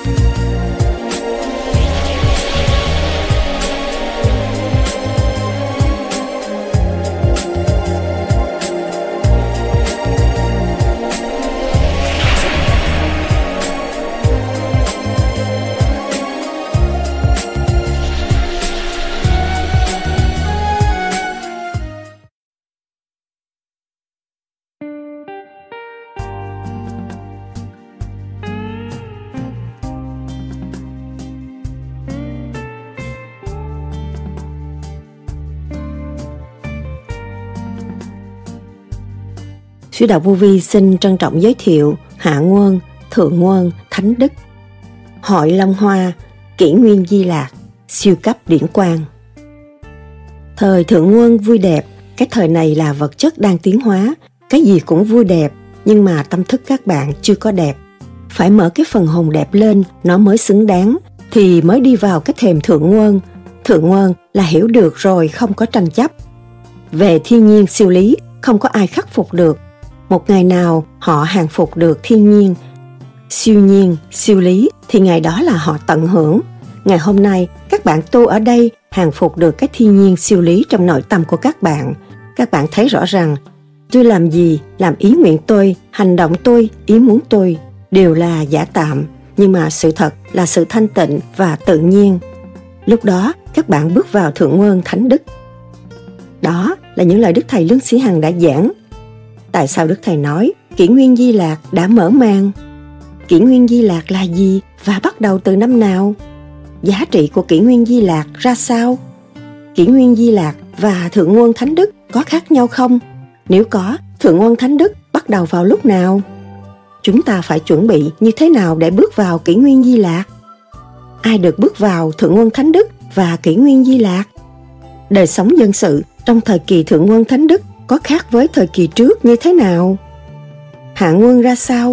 Sư Đạo Vô Vi xin trân trọng giới thiệu Hạ Nguồn, Thượng Nguồn, Thánh Đức, Hội Long Hoa, Kỷ Nguyên Di Lạc, siêu cấp điển quang. Thời Thượng Nguồn vui đẹp, cái thời này là vật chất đang tiến hóa, cái gì cũng vui đẹp, nhưng mà tâm thức các bạn chưa có đẹp. Phải mở cái phần hồn đẹp lên, nó mới xứng đáng, thì mới đi vào cái thềm Thượng Nguồn. Thượng Nguồn là hiểu được rồi, không có tranh chấp. Về thiên nhiên siêu lý, không có ai khắc phục được. Một ngày nào họ hàng phục được thiên nhiên, siêu lý, thì ngày đó là họ tận hưởng. Ngày hôm nay, các bạn tu ở đây hàng phục được cái thiên nhiên siêu lý trong nội tâm của các bạn. Các bạn thấy rõ rằng, tôi làm gì, làm ý nguyện tôi, hành động tôi, ý muốn tôi, đều là giả tạm, nhưng mà sự thật là sự thanh tịnh và tự nhiên. Lúc đó, các bạn bước vào Thượng Nguồn Thánh Đức. Đó là những lời Đức Thầy Lương Sĩ Hằng đã giảng. Tại sao Đức Thầy nói Kỷ Nguyên Di Lạc đã mở màn? Kỷ Nguyên Di Lạc là gì và bắt đầu từ năm nào? Giá trị của Kỷ Nguyên Di Lạc ra sao? Kỷ Nguyên Di Lạc và Thượng Nguồn Thánh Đức có khác nhau không? Nếu có, Thượng Nguồn Thánh Đức bắt đầu vào lúc nào? Chúng ta phải chuẩn bị như thế nào để bước vào Kỷ Nguyên Di Lạc? Ai được bước vào Thượng Nguồn Thánh Đức và Kỷ Nguyên Di Lạc? Đời sống dân sự trong thời kỳ Thượng Nguồn Thánh Đức có khác với thời kỳ trước như thế nào? Hạ Nguồn ra sao?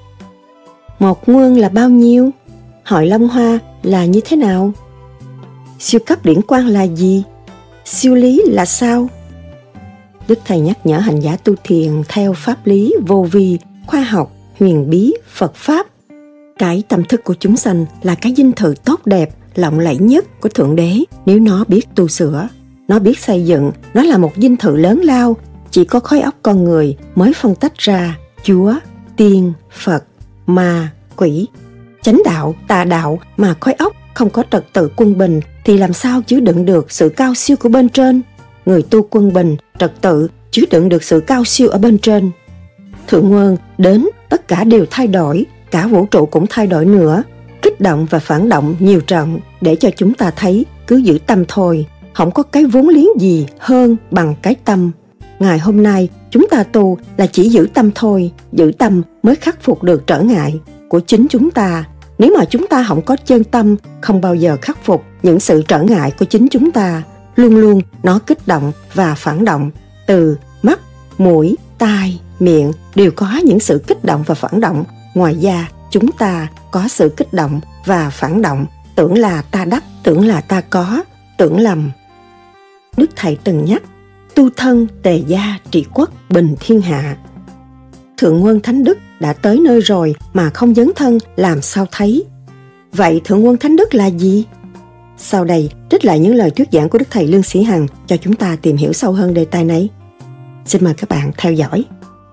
Một Nguồn là bao nhiêu? Hội Long Hoa là như thế nào? Siêu cấp điển quang là gì? Siêu lý là sao? Đức Thầy nhắc nhở hành giả tu thiền theo pháp lý vô vi, khoa học, huyền bí, Phật Pháp. Cái tâm thức của chúng sanh là cái dinh thự tốt đẹp, lộng lẫy nhất của Thượng Đế nếu nó biết tu sửa. Nó biết xây dựng, nó là một dinh thự lớn lao, chỉ có khối óc con người mới phân tách ra Chúa, Tiên, Phật, Ma, Quỷ. Chánh đạo, tà đạo mà khối óc không có trật tự quân bình thì làm sao chứa đựng được sự cao siêu của bên trên? Người tu quân bình, trật tự chứa đựng được sự cao siêu ở bên trên. Thượng Nguồn đến, tất cả đều thay đổi, cả vũ trụ cũng thay đổi nữa. Kích động và phản động nhiều trận để cho chúng ta thấy cứ giữ tâm thôi. Không có cái vốn liếng gì hơn bằng cái tâm. Ngày hôm nay chúng ta tu là chỉ giữ tâm thôi. Giữ tâm mới khắc phục được trở ngại của chính chúng ta. Nếu mà chúng ta không có chân tâm, không bao giờ khắc phục những sự trở ngại của chính chúng ta. Luôn luôn nó kích động và phản động. Từ mắt, mũi, tai, miệng đều có những sự kích động và phản động. Ngoài ra chúng ta có sự kích động và phản động. Tưởng là ta đắc, tưởng là ta có, tưởng lầm. Đức Thầy từng nhắc, tu thân tề gia trị quốc bình thiên hạ. Thượng Nguồn Thánh Đức đã tới nơi rồi mà không dấn thân làm sao thấy? Vậy Thượng Nguồn Thánh Đức là gì? Sau đây trích lại những lời thuyết giảng của Đức Thầy Lương Sĩ Hằng cho chúng ta tìm hiểu sâu hơn đề tài này. Xin mời các bạn theo dõi.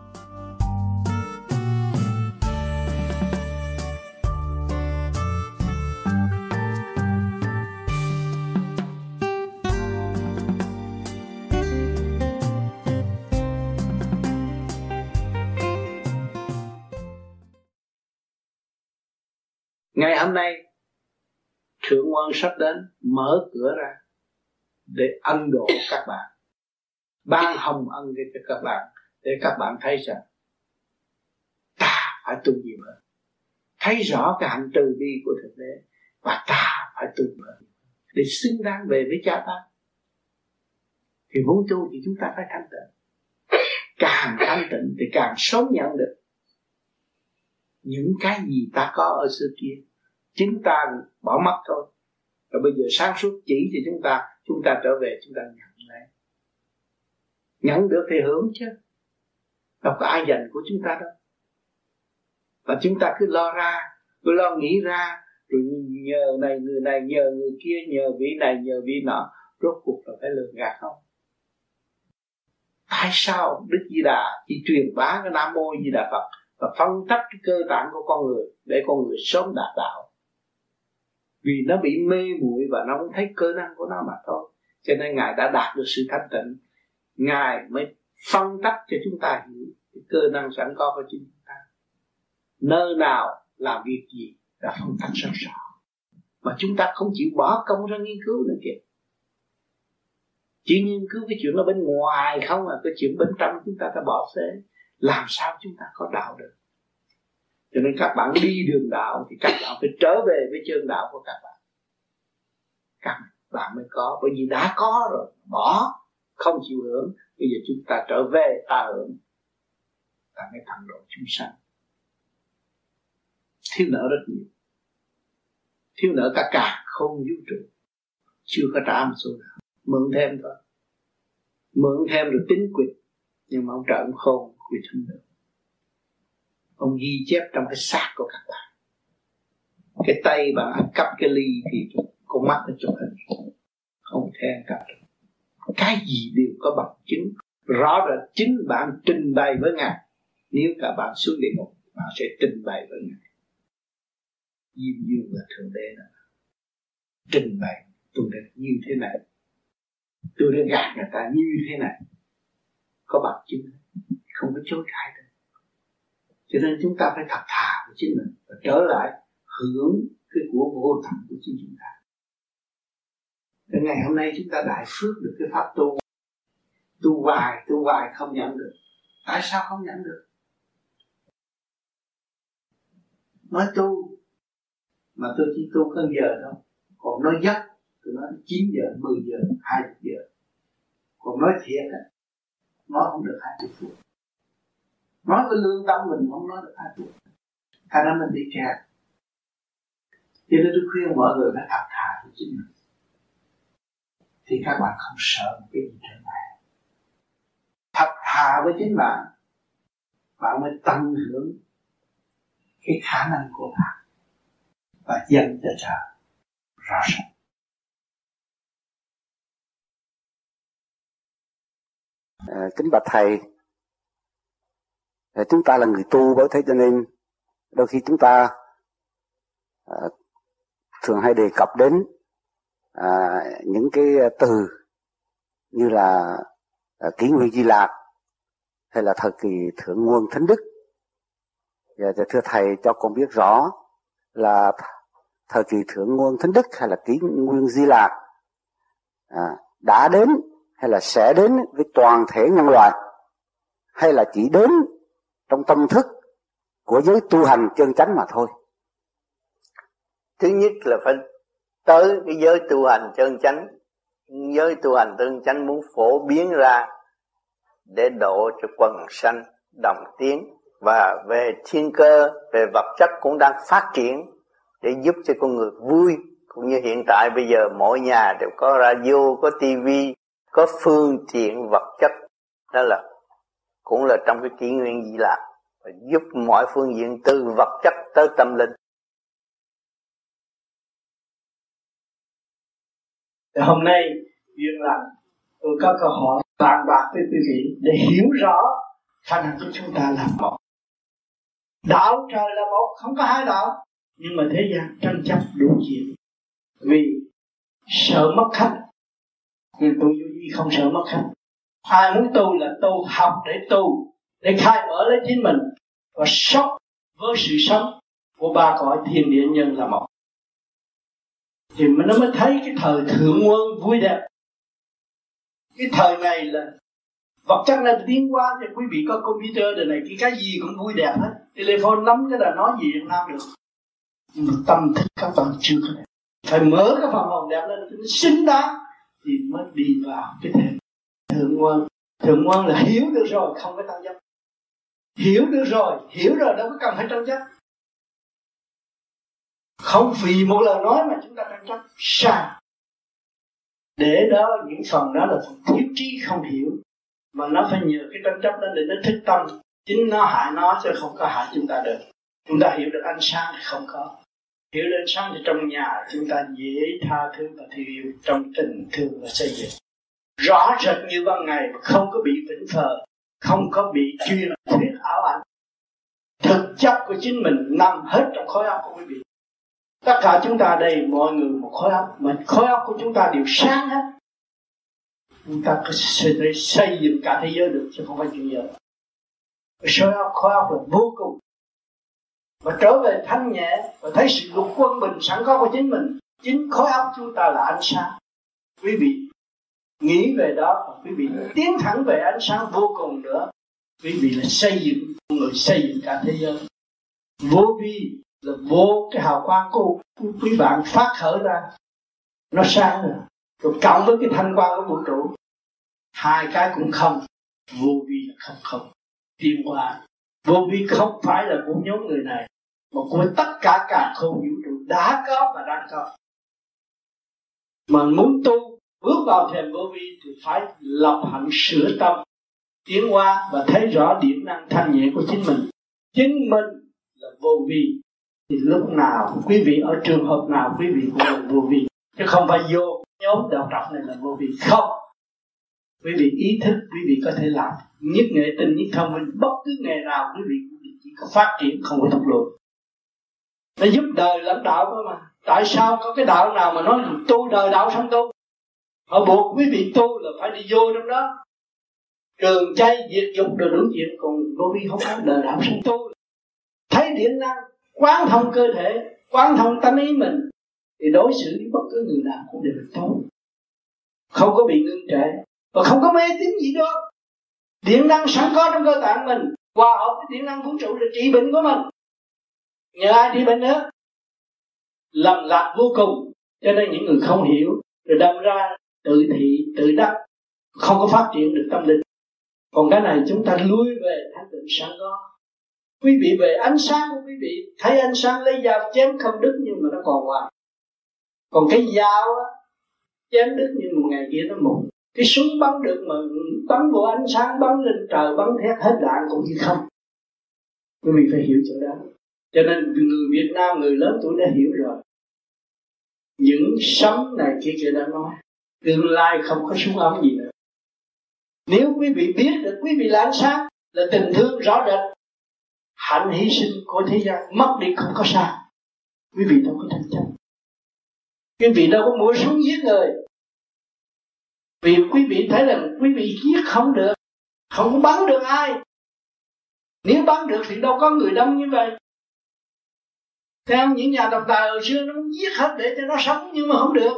Ngày hôm nay Thượng Nguồn sắp đến, mở cửa ra để ân độ các bạn, ban hồng ân cho các bạn, để các bạn thấy rằng ta phải tu nhiều hơn, thấy rõ cái hạnh từ bi của Thượng Đế, và ta phải tu hơn để xứng đáng về với Cha ta. Thì muốn tu thì chúng ta phải thanh tịnh, càng thanh tịnh thì càng sống nhận được những cái gì ta có ở xưa kia. Chính ta bỏ mất thôi. Rồi bây giờ sáng suốt chỉ thì chúng ta trở về, chúng ta nhận lấy. Nhận được thì hưởng chứ, đâu có ai dành của chúng ta đâu. Và chúng ta cứ lo ra, cứ lo nghĩ ra, rồi nhờ này nhờ người kia, nhờ vị này nhờ vị nọ, rốt cuộc là phải lường gạt không? Tại sao Đức Di Đà chỉ truyền bá cái Nam Mô Di Đà Phật và phân tách cái cơ tạng của con người để con người sớm đạt đạo? Vì nó bị mê muội và nó không thấy cơ năng của nó mà thôi. Cho nên Ngài đã đạt được sự thanh tịnh, Ngài mới phân tách cho chúng ta hiểu cái cơ năng sẵn có của chúng ta. Nơi nào làm việc gì là phân tách rất rõ. Mà chúng ta không chịu bỏ công ra nghiên cứu nữa kìa. Chỉ nghiên cứu cái chuyện nó bên ngoài không à, cái chuyện bên trong chúng ta đã bỏ phế. Làm sao chúng ta có đạo được? Cho nên các bạn đi đường đạo thì các bạn phải trở về với chân đạo của các bạn. Các bạn mới có, bởi vì đã có rồi, bỏ, không chịu hưởng. Bây giờ chúng ta trở về ta hưởng, ta mới thành độ chúng sanh. Thiếu nợ rất nhiều, thiếu nợ cả cả không vũ trụ, chưa có trả một số nào, mượn thêm thôi, mượn thêm rồi tính quyệt, nhưng mà ông trời ông khôn quyệt không được. Ông ghi chép trong cái xác của các bạn. Cái tay bạn ăn cắp cái ly thì con mắt nó chụp hình, không thể ăn cắp được. Cái gì đều có bằng chứng rõ ràng, chính bạn trình bày với Ngài. Nếu cả bạn xuống địa ngục, bạn sẽ trình bày với Ngài. Diêm Dương là Thượng Đế đó, trình bày tôi đã như thế này, tôi đã gạt người ta như thế này, có bằng chứng, không có chối cãi được. Cho nên chúng ta phải thật thà với chính mình và trở lại hưởng cái của vô tận của chính chúng ta. Đến ngày hôm nay chúng ta đại phước được cái pháp tu, tu hoài không nhận được. Tại sao không nhận được? Nói tu mà tôi chỉ tu cơn giờ thôi, còn nói giấc tôi nói 9 giờ, 10 giờ, 20 giờ. Còn nói thiệt á, nói không được 20 phút. Nói với lương tâm mình không nói được 20 phút. Thành ra mình bị kẹt. Cho nên tôi khuyên mọi người phải thật thà với chính mình. Thì các bạn không sợ một cái gì trở lại. Thật thà với chính bạn, bạn mới tận hưởng cái khả năng của bạn và dành cho trời rõ ràng. Kính bạch thầy, chúng ta là người tu, bởi thế cho nên đôi khi chúng ta thường hay đề cập đến những cái từ như là kỷ nguyên Di Lạc hay là thời kỳ Thượng Nguồn Thánh Đức. Và thưa thầy cho con biết rõ là thời kỳ Thượng Nguồn Thánh Đức hay là kỷ nguyên Di Lạc đã đến hay là sẽ đến với toàn thể nhân loại, hay là chỉ đến trong tâm thức của giới tu hành chân chánh mà thôi? Thứ nhất là phải tới cái giới tu hành chân chánh. Giới tu hành chân chánh muốn phổ biến ra để độ cho quần sanh đồng tiến, và về thiên cơ, về vật chất cũng đang phát triển để giúp cho con người vui. Cũng như hiện tại bây giờ mỗi nhà đều có radio, có tivi, có phương tiện vật chất, đó là cũng là trong cái kỷ nguyên Di Lạc, giúp mọi phương diện từ vật chất tới tâm linh. Hôm nay duyên lành tôi có cơ hội bàn bạc với quý vị để hiểu rõ khả năng của chúng ta là một. Đạo trời là một, không có hai đạo, nhưng mà thế gian tranh chấp đủ chuyện. Vì sợ mất khách, nhưng tu vô vi không sợ mất khách. Ai muốn tu là tu, học để tu, để khai mở lấy chính mình và sống với sự sống của ba cõi thiên địa nhân là một. Thì nó mới thấy cái thời thượng nguồn vui đẹp. Cái thời này là vật chất này tiến qua, thì quý vị có computer đời này, cái gì cũng vui đẹp hết. Telephone nắm cái là nói gì Việt Nam được. Nhưng mà tâm thức các bạn chưa có đẹp. Phải mở cái phần hồn đẹp lên cho nó xứng đáng thì mới đi vào cái thể thượng nguồn. Thượng nguồn là hiểu được rồi, không có tranh chấp. Hiểu được rồi, hiểu rồi đâu có cần phải tranh chấp. Không vì một lời nói mà chúng ta tranh chấp sai. Để đó những phần đó là phần thiếu trí không hiểu, mà nó phải nhờ cái tranh chấp đó để nó thức tâm. Chính nó hại nó chứ không có hại chúng ta được. Chúng ta hiểu được ánh sáng thì không có. Hiểu được ánh sáng thì trong nhà chúng ta dễ tha thứ và thương yêu, trong tình thương và xây dựng rõ rệt như ban ngày, không có bị vĩnh phờ, không có bị truyền thuyết ảo ảnh. Thực chất của chính mình nằm hết trong khối óc của quý vị. Tất cả chúng ta đây, mọi người một khối óc, mà khối óc của chúng ta đều sáng hết. Chúng ta có thể xây dựng cả thế giới được, chứ không phải chuyện giờ. Khối óc là vô cùng. Và trở về thanh nhẹ và thấy sự lục quân bình sẵn có của chính mình. Chính khối óc chúng ta là ánh sáng. Quý vị nghĩ về đó và quý vị tiến thẳng về ánh sáng vô cùng nữa. Quý vị là xây dựng người, xây dựng cả thế giới. Vô vi là vô cái hào quang của quý bạn phát khởi ra, nó sáng rồi cộng với cái thanh quang của vũ trụ, hai cái cũng không. Vô vi là không tiến hóa. Vô vi không phải là của nhóm người này, mà của tất cả cả không vũ trụ đã có và đang có. Mà muốn tu bước vào thềm vô vi thì phải lập hạnh sửa tâm, tiến hóa và thấy rõ điểm năng thanh nhẹ của chính mình. Chính mình là vô vi, thì lúc nào quý vị ở trường hợp nào quý vị cũng là vô vi, chứ không phải vô nhóm đạo trọc này là vô vi. Không, quý vị ý thức, quý vị có thể làm nhất nghệ tinh, nhất thông minh, bất cứ nghề nào quý vị cũng chỉ có phát triển, không có thụt lùi. Nó giúp đời lãnh đạo thôi mà. Tại sao có cái đạo nào mà nói tu đời đạo sống tu? Họ buộc quý vị tu là phải đi vô trong đó, trường chay diệt dục rồi đúng chuyện. Còn vô vi không có đời đạo sống tu, thấy điện năng, quán thông cơ thể, quán thông tánh ý mình, thì đối xử với bất cứ người nào cũng đều là tốt, không có bị ngưng trệ và không có mê tín gì đó. Điện năng sẵn có trong cơ tạng mình, hòa hợp với điện năng vũ trụ để trị bệnh của mình. Nhờ ai trị bệnh nữa? Lầm lạc vô cùng. Cho nên những người không hiểu rồi đâm ra tự thị, tự đắc, không có phát triển được tâm linh. Còn cái này chúng ta lui về thanh tịnh sẵn có. Quý vị về ánh sáng của quý vị, thấy ánh sáng lấy dao chém không đứt nhưng mà nó còn hoài. Còn cái dao á, chém đứt nhưng một ngày kia nó mục. Cái súng bắn được mà bắn vô ánh sáng, bắn lên trời, bắn thét hết đạn cũng như không. Quý vị phải hiểu chỗ đó. Cho nên người Việt Nam, người lớn tuổi đã hiểu rồi. Những sấm này kia đã nói, tương lai không có súng ống gì nữa. Nếu quý vị biết được quý vị là ánh sáng, là tình thương rõ rệt, hạnh hy sinh của thế gian mất đi không có sao. Quý vị đâu có tranh chấp, quý vị đâu có mua súng giết người. Vì quý vị thấy rằng quý vị giết không được, không có bắn được ai. Nếu bắn được thì đâu có người đông như vậy. Theo những nhà độc tài hồi xưa, nó muốn giết hết để cho nó sống, nhưng mà không được.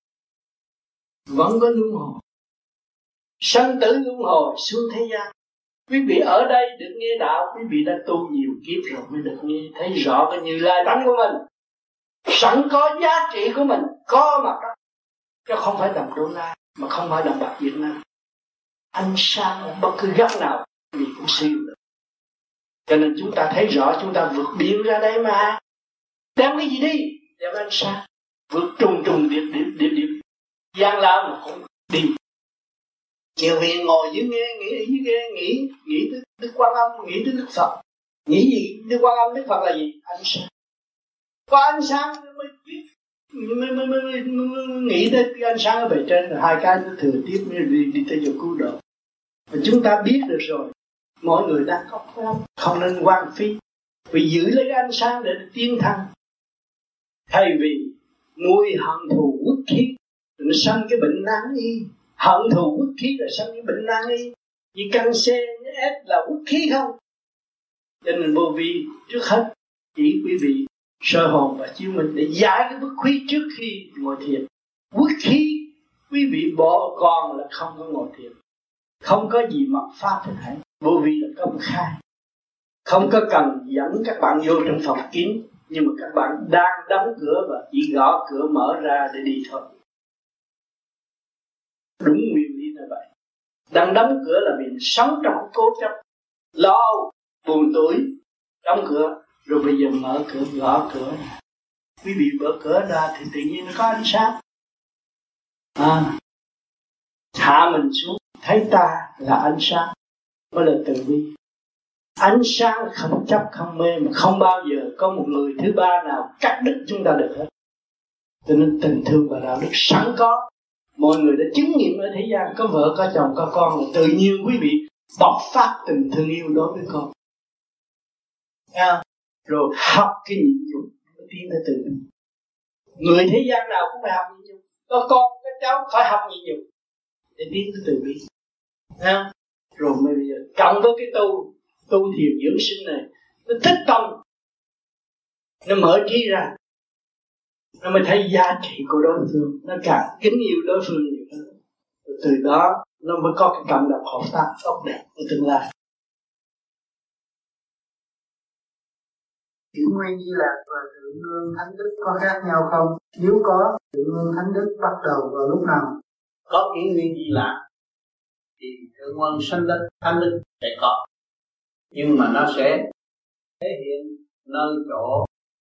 Vẫn có luân hồi, sanh tử luân hồi xuống thế gian. Quý vị ở đây được nghe đạo, quý vị đã tu nhiều kiếp rồi mới được nghe, thấy rõ cái Như Lai tánh của mình, sẵn có giá trị của mình, có mặt đó, chứ không phải đồng đô la, mà không phải đồng bạc Việt Nam. Ánh sáng bất cứ góc nào quý vị cũng siêu được. Cho nên chúng ta thấy rõ, chúng ta vượt biển ra đây mà. Đem cái gì đi? Đem ánh sáng. Vượt trùng điệp gian lao mà cũng đi. Nhiều vị ngồi dưới nghe, nghĩ tới Đức Quan Âm, nghĩ tới Đức Phật. Nghĩ gì? Đức Quan Âm, Đức Phật là gì? Ánh sáng. Có ánh sáng mới nghĩ tới cái ánh sáng ở bề trên, rồi hai cái nó thừa tiếp mới đi tới chỗ cứu độ. Và chúng ta biết được rồi, mọi người đang có không nên hoang phí, vì giữ lấy cái ánh sáng để tiến thăng. Thay vì nuôi hận thù quốc khí, nó sanh cái bệnh nan y. Hận thù quốc khí là sanh cái bệnh nan y. Như căn xe, như ép là quốc khí không. Cho nên vô vi trước hết chỉ quý vị soi hồn và chiếu minh để giải cái quốc khí trước khi ngồi thiền. Quốc khí quý vị bỏ còn là không có ngồi thiền, không có gì mà pháp thực hành. Vô vi là công khai, không có cần dẫn các bạn vô trong phòng kín, nhưng mà các bạn đang đóng cửa và chỉ gõ cửa mở ra để đi thôi. Đúng nguyên lý là vậy. Đang đóng cửa là vì sống trong cố chấp, lo buồn tuổi, đóng cửa, rồi bây giờ mở cửa, gõ cửa. Quý vị mở cửa ra thì tự nhiên nó có ánh sáng. Hạ mình xuống, thấy ta là ánh sáng, mới là từ bi. Ánh sáng không chấp không mê, mà không bao giờ có một người thứ ba nào cắt đứt chúng ta được hết. Cho nên tình thương và đạo đức sẵn có. Mọi người đã chứng nghiệm ở thế gian, có vợ, có chồng, có con, là tự nhiên quý vị bộc phát tình thương yêu đối với con. Rồi học cái nhịn nhục mới tiến tới từ bi. Người thế gian nào cũng phải học nhịn nhục. Có con, có cháu phải học nhịn nhục để tiến tới từ bi. Rồi mới bây giờ cộng với cái tu thiền dưỡng sinh này, nó thích tâm, nó mở trí ra, nó mới thấy giá trị của đối phương, nó càng kính yêu đối phương nhiều hơn. Từ đó nó mới có cái cộng đồng hợp tác tốt đẹp của tương lai. Chuyển nguyên Di Lạc và Thượng Nguyên Thánh Đức có khác nhau không? Nếu có, Thượng Nguyên Thánh Đức bắt đầu vào lúc nào? Có Kỷ Nguyên Di Lạc thì Thượng Nguyên Sanh Đức Thánh Đức sẽ có, nhưng mà nó sẽ thể hiện nơi chỗ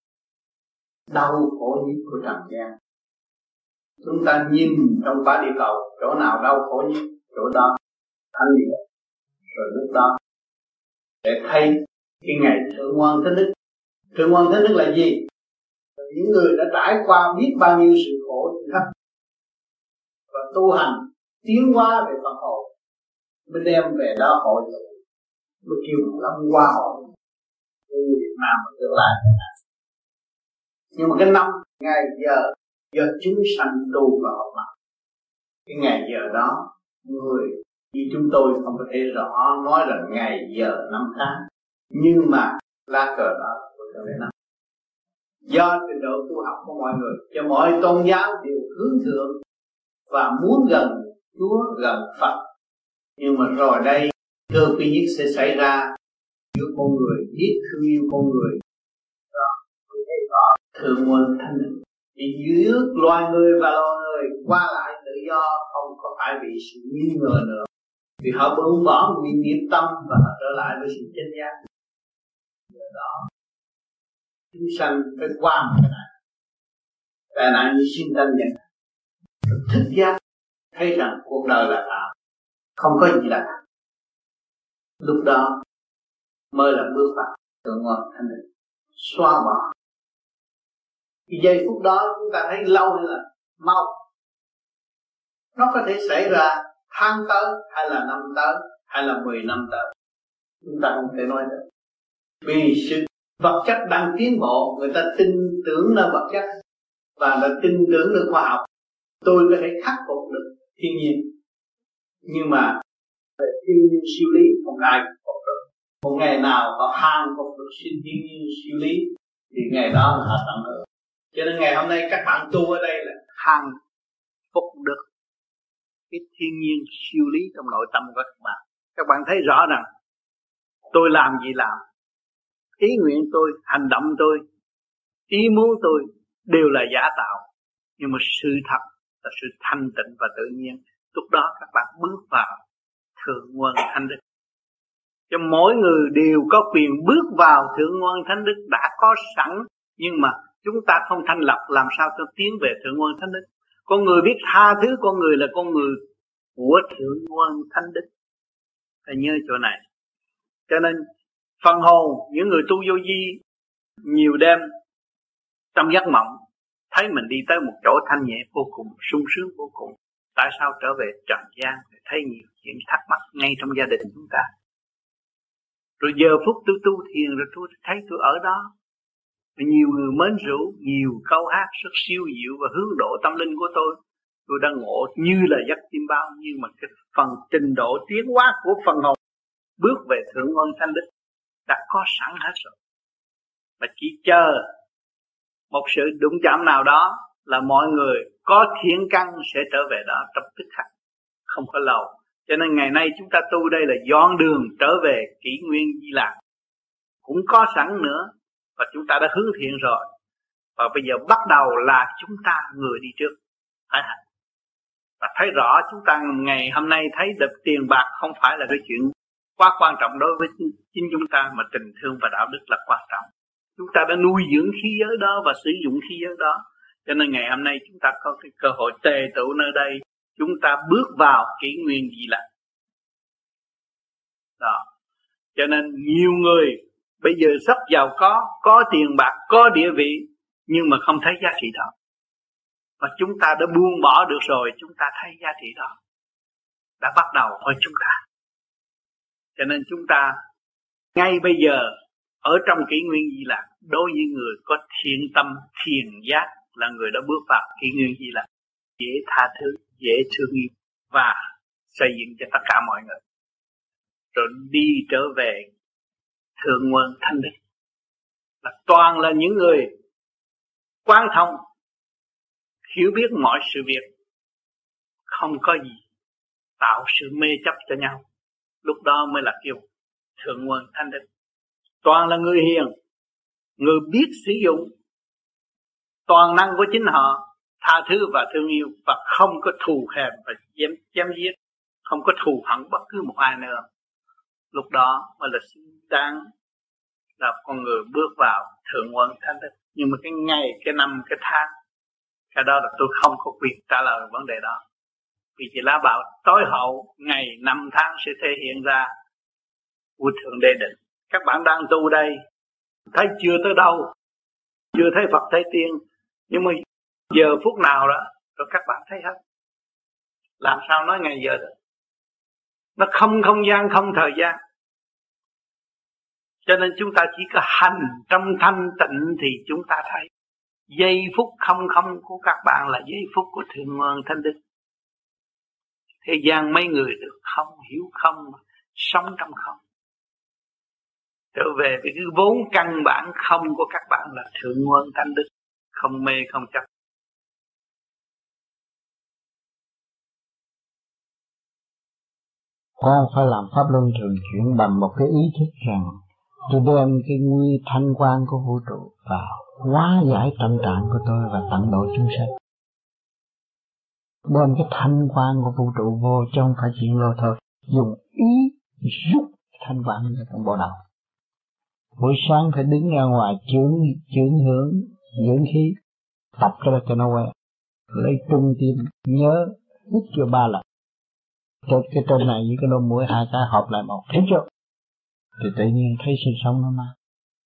đau khổ nhất của trần gian. Chúng ta nhìn trong quả địa cầu, chỗ nào đau khổ nhất, chỗ đó thanh liệt. Rồi lúc đó sẽ thấy cái ngày Thượng Nguyên Thánh Đức. Thượng Nguyên Thánh Đức là gì? Những người đã trải qua biết bao nhiêu sự khổ thử thách và tu hành tiến hóa về phần hồn, mới đem về đó hội tụ, mới kêu lâm qua hội của người Việt Nam ở tương lai. Nhưng mà cái năm ngày giờ do chúng sanh tu và học mặt, cái ngày giờ đó người như chúng tôi không có thể rõ nói là ngày giờ năm tháng, nhưng mà lá cờ đó là của Thượng Đế Năm. Do trình độ tu học của mọi người, cho mọi tôn giáo đều hướng thượng và muốn gần Chúa, gần Phật. Nhưng mà rồi đây cơ quy nhất sẽ xảy ra giữa con người, biết thương yêu con người. Đó, tôi thấy rõ Thượng Nguyên Thánh Đức. Thì giữa loài người và loài người qua lại tự do, không có phải bị sự nghi ngờ nữa. Vì họ buông bỏ nguyện niệm tâm và họ trở lại với sự chân giác. Đó, chúng sanh phải qua một cái này. Đại nạn như sinh tân nhận thức giác, thấy rằng cuộc đời là tạm, không có gì là thật. Lúc đó mới là bước vào Thượng Nguyên Thánh Đức, xóa bỏ. Cái giây phút đó chúng ta thấy lâu hay là mau. Nó có thể xảy ra tháng tới, hay là năm tới, hay là 10 năm tới. Chúng ta không thể nói được. Vì sự vật chất đang tiến bộ, người ta tin tưởng nơi vật chất và là tin tưởng nơi khoa học. Tôi có thể khắc phục được thiên nhiên, nhưng mà về thiên nhiên siêu lý không ai phục được. Một ngày nào họ hàng phục được thiên nhiên siêu lý thì ngày đó là họ tận hưởng. Cho nên ngày hôm nay các bạn tu ở đây là hàng phục được cái thiên nhiên siêu lý trong nội tâm của các bạn. Các bạn thấy rõ rằng tôi làm gì làm, ý nguyện tôi, hành động tôi, ý muốn tôi đều là giả tạo, nhưng mà sự thật là sự thanh tịnh và tự nhiên. Lúc đó các bạn bước vào Thượng Nguyên Thánh Đức. Cho mỗi người đều có quyền bước vào Thượng Nguyên Thánh Đức đã có sẵn, nhưng mà chúng ta không thanh lập, làm sao cho tiến về Thượng Nguyên Thánh Đức. Con người biết tha thứ con người là con người của Thượng Nguyên Thánh Đức. Phải nhớ chỗ này. Cho nên phần hồn, những người tu vô vi nhiều đêm trong giấc mộng thấy mình đi tới một chỗ thanh nhẹ vô cùng, sung sướng vô cùng. Tại sao trở về trần gian để thấy nhiều chuyện thắc mắc ngay trong gia đình chúng ta. Rồi giờ phút tôi tu thiền rồi tôi thấy tôi ở đó. Nhiều người mến rượu, nhiều câu hát rất siêu diệu và hướng độ tâm linh của tôi. Tôi đang ngộ như là giấc chim bao, nhưng mà cái phần trình độ tiến hóa của phần hồn bước về Thượng Nguyên Thánh Đức đã có sẵn hết rồi. Mà chỉ chờ một sự đụng chạm nào đó là mọi người có thiện căn sẽ trở về đó trong tức khắc, không có lâu. Cho nên ngày nay chúng ta tu đây là dọn đường trở về Kỷ Nguyên Di Lạc. Cũng có sẵn nữa, và chúng ta đã hướng thiện rồi. Và bây giờ bắt đầu là chúng ta người đi trước phải hành. Và thấy rõ chúng ta ngày hôm nay thấy được tiền bạc không phải là cái chuyện quá quan trọng đối với chính chúng ta, mà tình thương và đạo đức là quan trọng. Chúng ta đã nuôi dưỡng khí giới đó và sử dụng khí giới đó. Cho nên ngày hôm nay chúng ta có cái cơ hội tề tụ nơi đây, chúng ta bước vào Kỷ Nguyên Di Lạc. Đó. Cho nên nhiều người bây giờ rất giàu có tiền bạc, có địa vị, nhưng mà không thấy giá trị đó. Và chúng ta đã buông bỏ được rồi, chúng ta thấy giá trị đó. Đã bắt đầu ở chúng ta. Cho nên chúng ta ngay bây giờ ở trong kỷ nguyên Di Lạc, đối với người có thiện tâm, thiền giác là người đã bước vào kỷ nguyên Di Lạc, dễ tha thứ, dễ thương yêu và xây dựng cho tất cả mọi người. Rồi đi trở về thượng nguồn thanh định, là toàn là những người quan thông, hiểu biết mọi sự việc, không có gì tạo sự mê chấp cho nhau. Lúc đó mới là kêu thượng nguồn thanh định. Toàn là người hiền, người biết sử dụng toàn năng của chính họ, tha thứ và thương yêu, và không có thù hèn và chém giết, không có thù hận bất cứ một ai nữa. Lúc đó mới là xứng đáng là con người bước vào thượng nguồn thanh định. Nhưng mà cái ngày, cái năm, cái tháng, cái đó là tôi không có quyền trả lời vấn đề đó. Vì chỉ lá bảo tối hậu ngày, năm, tháng sẽ thể hiện ra của thượng đế định. Các bạn đang tu đây, thấy chưa tới đâu, chưa thấy Phật thấy tiên, nhưng mà giờ phút nào đó rồi các bạn thấy hết. Làm sao nói ngày giờ được? Nó không không gian, không thời gian. Cho nên chúng ta chỉ có hành trong thanh tịnh thì chúng ta thấy. Giây phút không không của các bạn là giây phút của thượng nguồn thanh định. Thế gian mấy người được không, hiểu không, sống trong không. Trở về với cái vốn căn bản không của các bạn là thượng nguồn thanh đức, không mê không chấp. Con phải làm pháp luân thường chuyển bằng một cái ý thức rằng tôi đem cái nguy thanh quan của vũ trụ vào hóa giải tâm trạng của tôi và tận độ chúng sanh. Đem cái thanh quan của vũ trụ vô chứ không phải chuyện lô thôi. Dùng ý rút thanh quan vào trong bộ đầu. Buổi sáng phải đứng ra ngoài chướng hướng, dưỡng khí, tập cho nó quen. Lấy trung tim nhớ hít cho 3 lần. Cái trên này với cái lỗ mũi 2 cái hợp lại một, thấy chưa? Thì tự nhiên thấy sinh sống nó mà.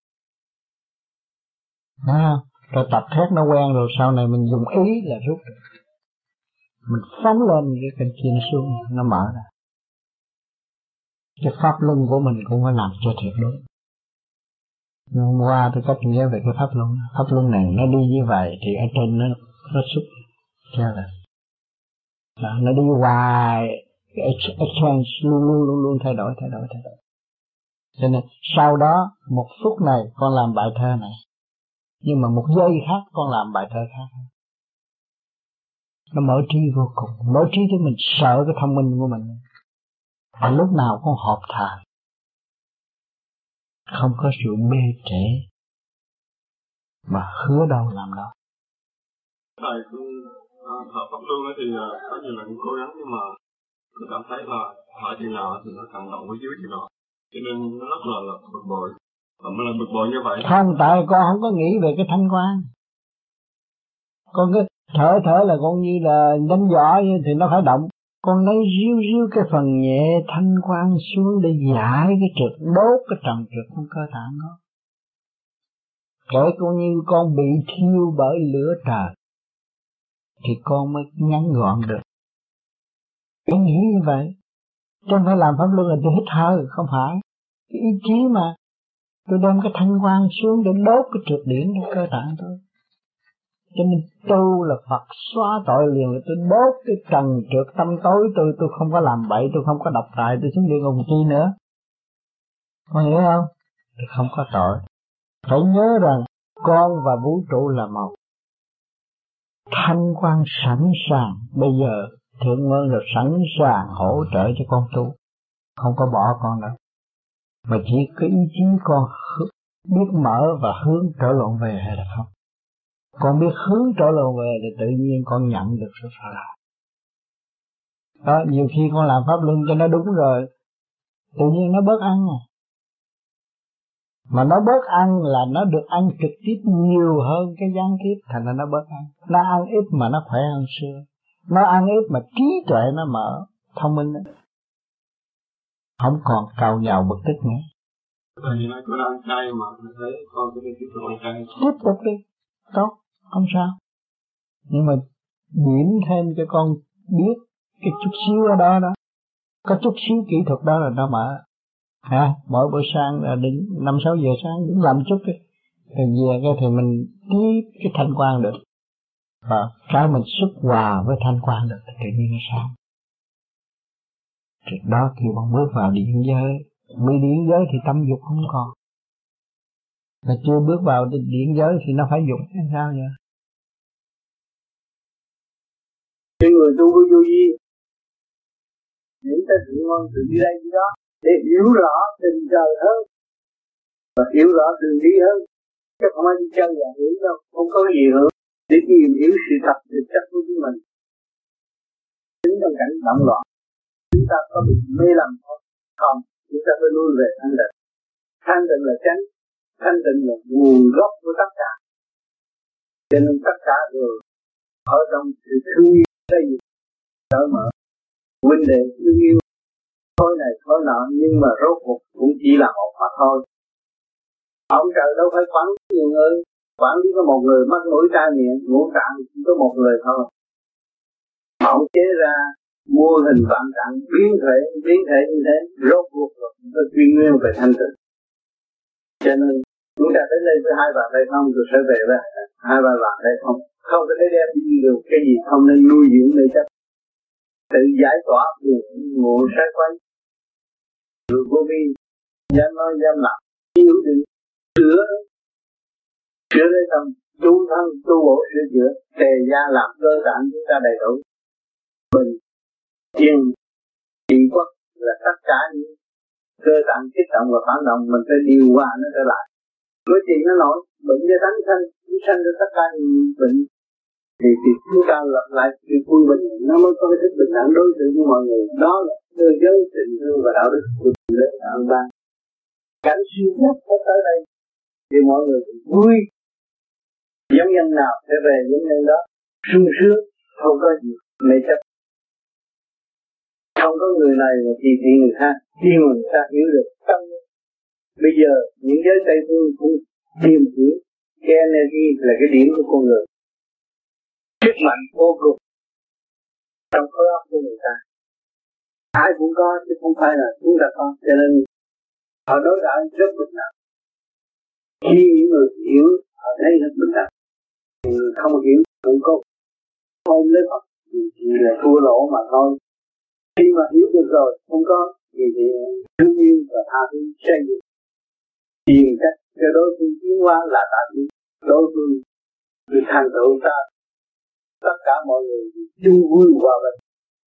Rồi tập thét nó quen rồi sau này mình dùng ý là rút. Mình phóng lên cái cánh kia nó xuống, nó mở ra. Cái pháp luân của mình cũng phải làm cho thiệt đúng. Hôm qua tôi cách nghĩa về cái pháp luân. Pháp luân này nó đi như vậy thì ở trên nó xúc theo là nó đi hoài. Cái exchange luôn thay đổi. Cho nên sau đó một phút này con làm bài thơ này, nhưng mà một giây khác con làm bài thơ khác. Nó mở trí vô cùng, mở trí thì mình sợ cái thông minh của mình. Và lúc nào con họp thà, không có sự mê trễ, mà hứa đâu làm đâu. Thầy thợ pháp luân thì có nhiều lần cố gắng, nhưng mà tôi cảm thấy là hỏi chừng nào thì nó càng động ở dưới chừng nào, cho nên nó rất là bực bội. Và mới là bực bội như vậy. Không, tại con không có nghĩ về cái thanh quan. Con cứ thở là con như là đánh giỏ thì nó phải động. Con lấy riu cái phần nhẹ thanh quan xuống để giải cái trượt, đốt cái trần trượt trong cơ tạng đó. Kể con như con bị thiêu bởi lửa trời thì con mới ngắn gọn được. Con nghĩ như vậy. Chứ không phải làm pháp luân là tôi hít hơi, không phải. Cái ý chí mà tôi đem cái thanh quan xuống để đốt cái trượt điển trong cơ tạng tôi. Cho nên tu là Phật xóa tội liền, là tôi đốt cái trần trượt tâm tối tôi không có làm bậy, tôi không có độc hại, tôi xuống địa ngục chi nữa. Con hiểu không? Tôi không có tội. Phải nhớ rằng con và vũ trụ là một. Thanh quan sẵn sàng, bây giờ Thượng Nguồn rồi sẵn sàng hỗ trợ cho con tu. Không có bỏ con đâu. Mà chỉ cái ý chí con biết mở và hướng trở lộn về hay là không. Con biết hướng trở lộn về thì tự nhiên con nhận được sự phải làm. Đó, nhiều khi con làm pháp luân cho nó đúng rồi, tự nhiên nó bớt ăn à. Mà nó bớt ăn là nó được ăn trực tiếp nhiều hơn cái gián tiếp, thành ra nó bớt ăn. Nó ăn ít mà nó khỏe hơn xưa. Nó ăn ít mà trí tuệ nó mở, thông minh đó. Không còn cào nhào bực tức nữa. Hiện nay con ăn chay mà thấy con có thể tiếp tục ăn chay. Tiếp tục đi, tốt, không sao. Nhưng mà điểm thêm cho con biết cái chút xíu ở đó đó, có chút xíu kỹ thuật đó là nó mở. Mỗi buổi sáng là đứng 5-6 giờ sáng đứng làm chút đi, rồi về cái thì mình tiếp cái thanh quan được, và cái mình xuất hòa với thanh quan được thì tự nhiên nó sáng. Thì đó kêu bằng bước vào điện giới. Bị điện giới thì tâm dục không còn, mà chưa bước vào điện giới thì nó phải dục hay sao vậy? Cái người tu với vô vi những ta sự ngon từ đi đây đi đó để hiểu rõ tình trời hơn và hiểu rõ đường đi hơn, chứ không ai đi chơi và hiểu đâu, không có gì hơn để tìm hiểu sự thật thực chất của chính mình. Chính trong cảnh động loạn chúng ta có bị mê lầm không, chúng ta phải lui về thanh tịnh. Thanh tịnh là chánh, thanh tịnh là nguồn gốc của tất cả, cho nên tất cả đều ở trong sự thương yêu xây dựng cởi mở, huynh đệ thương yêu khối này khối nọ, nhưng mà rốt cuộc cũng chỉ là một mà thôi. Ông trời đâu phải quản lý nhiều người, quản lý có một người, mắt mũi tai miệng ngũ tạng chỉ có một người thôi. Ông chế ra mô hình vạn tạng biến thể như thế, rốt cuộc rồi chúng ta truy nguyên về thanh tịnh. Cho nên chúng ta đến đây với 2 vạn đây không, rồi sẽ về với 2-3 vạn đây không. Không có thể đem đi được cái gì, không nên nuôi dưỡng nơi chất. Tự giải tỏa được ngộ sai quay. Rồi vô vi dám nói dám làm, hiểu được sửa lấy tâm, tu thân tu bổ sửa chữa, tề gia làm cơ bản chúng ta đầy đủ. Mình thiên trị quốc là tất cả những cơ tạng kích động và phản động mình phải điều hòa nó trở lại. Bởi vì nó nổi bệnh do tánh sanh, nó sanh ra tất cả những bệnh thì chúng ta lập lại sự quân bình, nó mới có cái thức bình đẳng đối xử với mọi người. Đó là cơ giới tình thương và đạo đức của Đức Đạo Ban. Cảnh siêu nhất sắp tới đây thì mọi người vui, giống nhân nào sẽ về giống nhân đó, sung sướng, không có gì mê chấp. Không có người này mà chỉ thị người khác, khi mà người ta hiểu được tâm. Bây giờ những giới Tây phương cũng tìm hiểu cái energy là cái điểm của con người, sức mạnh vô cùng trong khối óc của người ta. Ai cũng có chứ không phải là chúng ta có, cho nên họ đối đãi rất bình đẳng. Khi những người hiểu họ thấy rất bình đẳng, người không hiểu cũng có ôm lấy Phật thì chỉ là thua lỗ mà thôi. Khi mà hiểu được rồi không có thì thương yêu và tha thứ xây dựng tìm cách cho đối phương tiến hóa là ta đi đối phương được thành tựu ta, tất cả mọi người chung vui hòa bình.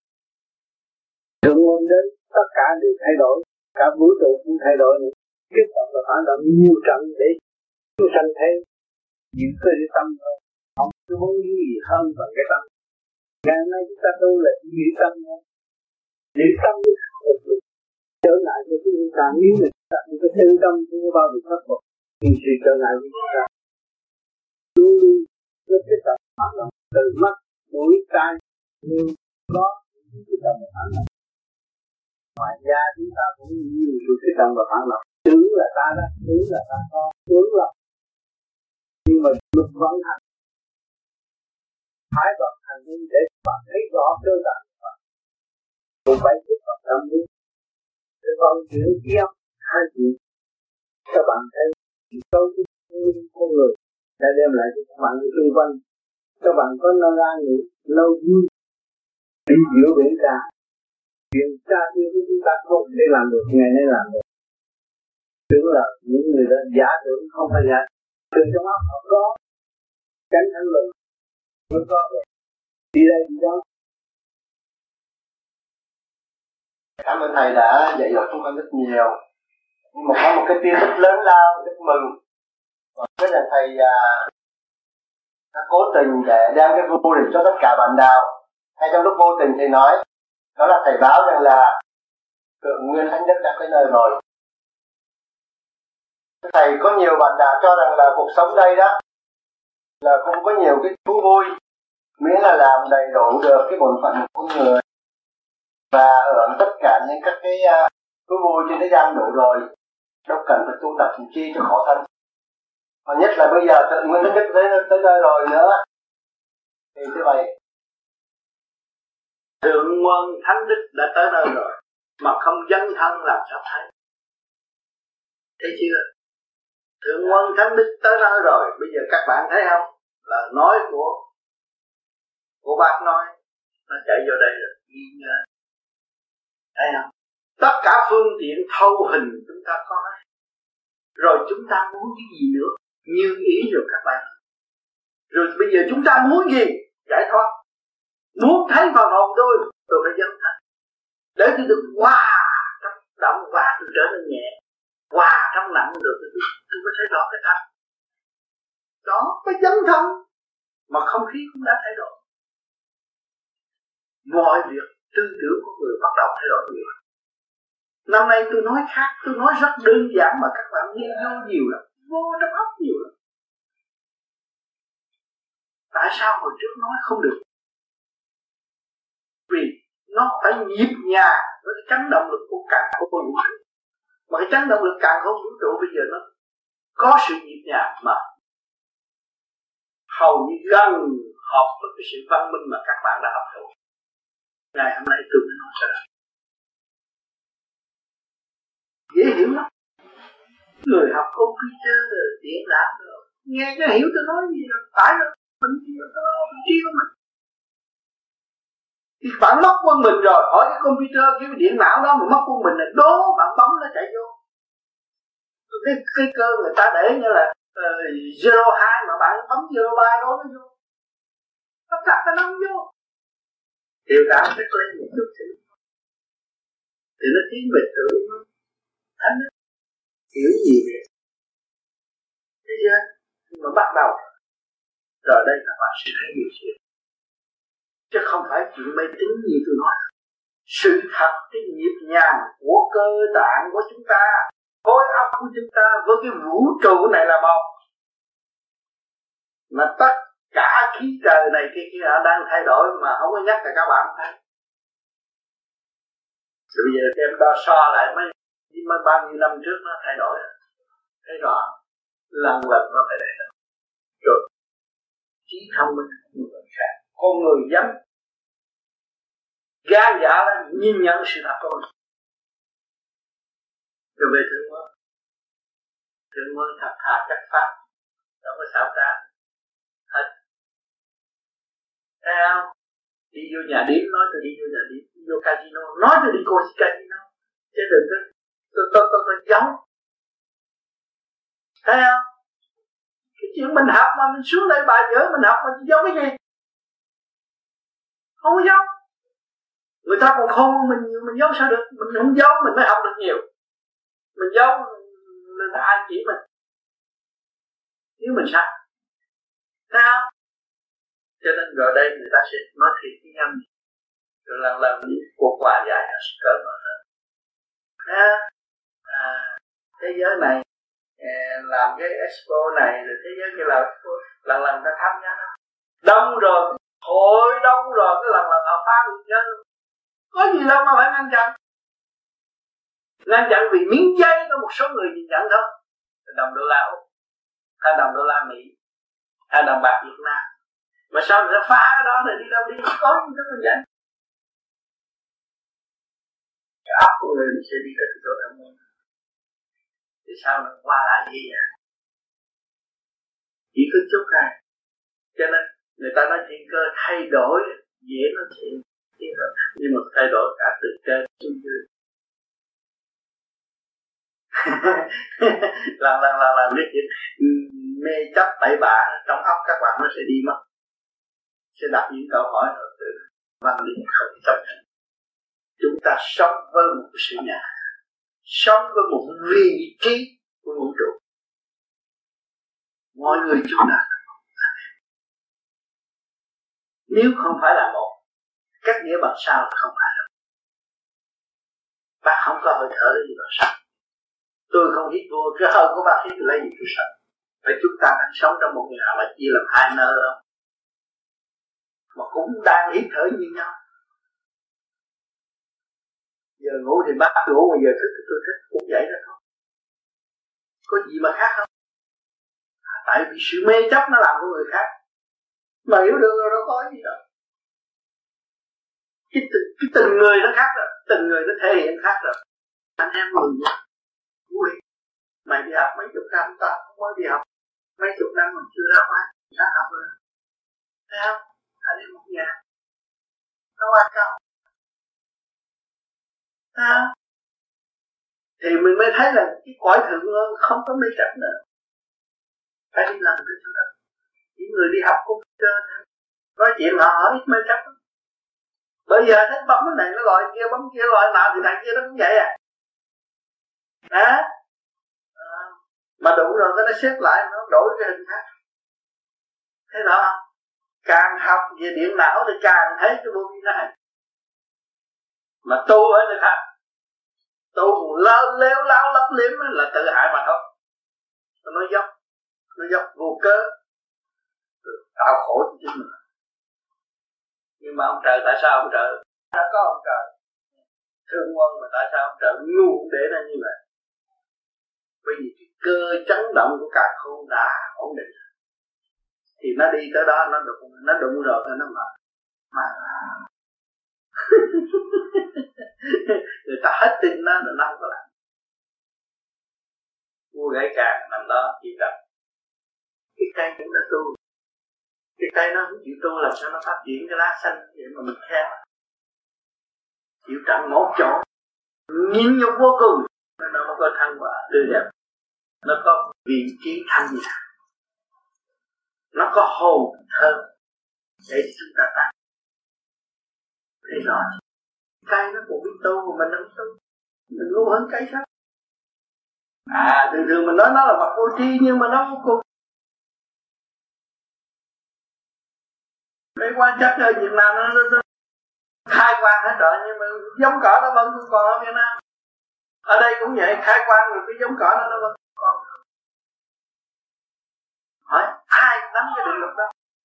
Thượng nguồn đến tất cả đều thay đổi, cả vũ trụ cũng thay đổi nữa. Kết hợp và phản động nhiều trận để chúng sanh thấy những cái tâm thôi, không có muốn gì hơn bằng cái tâm. Ngày hôm nay chúng ta tu là giữ tâm thôi, giữ tâm trở lại cho chúng ta. Nếu mà chúng ta không có theo tâm không có bao giờ khắc phục thì sự trở lại của chúng ta luôn luôn rất cái tập phản động từ mắt mũi tai nhưng có cái tâm phản động. Ngoài ra chúng ta cũng nhiều sự cái tâm và phản động. Tưởng là ta đó, tưởng là ta có, tưởng là nhưng mà luật vận hành phải vận hành để bạn thấy rõ cơ bản của bạn. Cũng phải tiếp tục tâm lý để vận chuyển khí óc hai chuyện. Các bạn thấy câu chuyện của người đã đem lại cho các bạn xung quanh. Các bạn có nơi an nghỉ, lâu vui, đi giữa biển cả. Chuyện xa xưa của chúng ta không thể làm được, ngày nay làm được. Tưởng là những người đó giả tưởng không phải giả. Từ trong óc họ có cánh thanh lực mới có được. Đi đây đi đó. Cảm ơn thầy đã dạy dỗ chúng con rất nhiều. Nhưng mà có một cái tin rất lớn lao, rất mừng. Đó là thầy đã cố tình để đem cái vô định cho tất cả bạn đạo. Hay trong lúc vô tình thầy nói, đó là thầy báo rằng là Thượng Nguyên Thánh Đức đã tới nơi rồi. Thầy có nhiều bạn đạo cho rằng là cuộc sống đây đó là cũng có nhiều cái thú vui, miễn là làm đầy đủ được cái bổn phận của người và hưởng tất cả những các cái thú vui trên thế gian đủ rồi đâu cần phải tu tập làm chi cho khổ thân. Và nhất là bây giờ tự nguyên thánh đức tới nơi rồi nữa thì thế vậy. Thượng nguồn thánh đức đã tới nơi rồi mà không dấn thân làm sao thấy? Thấy chưa? Thượng nguồn thánh đức tới nơi rồi, bây giờ các bạn thấy không? Là nói của bác nói, nó chạy vô đây là ghi nhớ. Thấy không? Tất cả phương tiện thâu hình chúng ta có. Rồi chúng ta muốn cái gì nữa? Như ý rồi các bạn. Rồi bây giờ chúng ta muốn gì? Giải thoát. Muốn thấy phần hồn tôi phải dấn thân. Để tôi được hòa trong động, hòa tôi trở nên nhẹ, hòa trong nặng rồi tôi có thấy rõ cái thật. Đó mới dấn thân. Mà không khí cũng đã thay đổi. Mọi việc tư tưởng của người bắt đầu thay đổi nhiều. Năm nay tôi nói khác, tôi nói rất đơn giản mà các bạn nghe vô nhiều lắm, vô trong óc nhiều lắm. Tại sao hồi trước nói không được? Vì nó phải nhịp nhàng với cái chấn động lực của cả của vũ trụ. Mà cái chấn động lực càng không vũ trụ bây giờ nó có sự nhịp nhàng mà hầu như gần hợp với cái sự văn minh mà các bạn đã học rồi. Ngày hôm nay tôi mới nói ra. Dễ hiểu lắm. Người học computer, điện lạc rồi, nghe cho hiểu tôi nói gì rồi, phải rồi, mình chiêu mình. Thì bạn mất quân mình rồi, hỏi cái computer, cái điện não đó mà mất quân mình là đố, bạn bấm nó chạy vô. Cái cơ người ta để như là 02 mà bạn bấm 03 đó nó vô. Tất cả nó không vô. Điều cảm thức lên một chút xíu. Thì nó tiến về tự thánh đó. Hiểu gì vậy? Thế chưa? Nhưng mà bắt đầu rồi đây các bạn sẽ thấy nhiều chuyện. Chứ không phải chuyện mê tín như tôi nói. Sự thật cái nhịp nhàng của cơ tạng của chúng ta, khối óc của chúng ta với cái vũ trụ này là một. Mà tất cả khí trời này kia đang thay đổi mà không có nhắc là các bạn thấy. Rồi bây giờ em đo so lại mấy bao nhiêu năm trước nó thay đổi. Thấy rõ lần nó phải thay đổi. Rồi trí thông minh của người khác, con người dám gan dạ là nhìn nhận sự thật của mình. Rồi về thượng quân thật thà chắc pháp, đâu có xảo trá thật. Thấy không? Đi vô nhà điếm nói tôi đi vô nhà điếm, đi vô casino nói tôi đi coi casino, chứ đừng tôi giống. Thấy không? Cái chuyện mình học mà mình xuống đây bài vở mình học mà giống cái gì? Không có giống. Người ta còn khôn mình nhiều, mình giống sao được? Mình không giống mình mới học được nhiều. Mình giống nên ai chỉ mình? Nếu mình sai. Thấy không? Cho nên rồi đây người ta sẽ nói thiệt với nhau. Rồi lần đi cuộc hòa giải nó sẽ cởi mở hơn. Thế giới này làm cái expo này rồi thế giới kia là lần ta tham gia đó. Đông rồi, hội đông rồi cái lần họ phá được nhân. Có gì đâu mà phải ngăn chặn. Ngăn chặn vì miếng giấy có một số người nhìn nhận thôi. Đồng đô la Úc, hay đồng đô la Mỹ, hay đồng bạc Việt Nam. Mà sao người ta phá cái đó rồi đi đâu đi, có gì đó vậy. Cái óc của người sẽ đi tới chỗ tâm linh. Thì sao nó qua lại gì vậy? Chỉ có chút này. Cho nên người ta nói thiên cơ thay đổi dễ nói chuyện, nhưng mà thay đổi cả từ trên xuống dưới. Làm biết chuyện mê chấp bậy bạ trong óc các bạn nó sẽ đi mất. Sẽ đặt những câu hỏi rồi từ văn lý không chấp nhận. Chúng ta sống với một sự nhà, sống với một vị trí của vũ trụ. Mọi người chúng ta nếu không phải là một, cách nghĩa bằng sao là không phải là. Bác không có hơi thở lấy gì bằng sao. Tôi không hít vô, cái hơi của bác hít lấy gì tôi sợ. Vậy chúng ta đang sống trong một nhà mà chia làm hai nơi không? Mà cũng đang hít thở như nhau. Giờ ngủ thì bác ngủ, mà giờ thức thì tôi thức, cũng vậy đó thôi. có gì mà khác không? Tại vì sự mê chấp nó làm của người khác. Mà hiểu được rồi đâu có gì đâu. Cái tình người nó khác rồi, tình người nó thể hiện khác rồi. Anh em mừng nha. Vui. Mày đi học mấy chục năm, ta không mới đi học mấy chục năm mà chưa ra khoa, đã học rồi. Thấy không? Anh em một nhà. Nó quan trọng. Thấy không? Thì mình mới thấy là cái cõi thượng hơn không có mê chấp nữa. Phải đi làm cái chỗ đó. Những người đi học computer nói chuyện họ hỏi ít mê chấp. Bây giờ thấy bấm cái này nó gọi kia, bấm kia gọi nào thì thằng kia nó cũng vậy à. Mà đủ rồi cái nó xếp lại, nó đổi cái hình khác. Thế đó không? Càng học về điện não thì càng thấy cái bộ vi này. Mà tu ở đây khác, tu lêu láo lấp liếm là tự hại mà thôi. Nó dốc vô cớ, tạo khổ cho chính mình. Nhưng mà ông trời, tại sao ông trời đã có ông trời thương quân, mà tại sao ông trời ngu để nó như vậy? Bởi vì cái cơ chấn động của cả khôn đã ổn định, thì nó đi tới đó, nó đụng rồi thì nó mở. Mà người ta hết tin nó là nó không có làm. Mua gãy càng nằm đó chỉ cần cái cây cũng đã tu. Cái cây nó không chịu tu làm sao nó phát triển cái lá xanh vậy mà mình theo. Chịu trận một chỗ, nhịn nhục vô cùng, nó không có thăng hoa tươi đẹp. Nó có vị trí thanh nhã, nó có hồn thơm để chúng ta tăng. Thế rồi cây nó cũng biết tu mà mình không tu, mình ngu hơn cây khác. Thường mình nói nó là vật vô tri, nhưng mà nó vô cùng. Mấy quan chắc ở Việt Nam nó khai quang hết rồi, nhưng mà giống cỏ nó vẫn còn ở Việt Nam. Ở đây cũng vậy, khai quang rồi cái giống cỏ nó vẫn còn. Hỏi ai nắm cái định luật đó?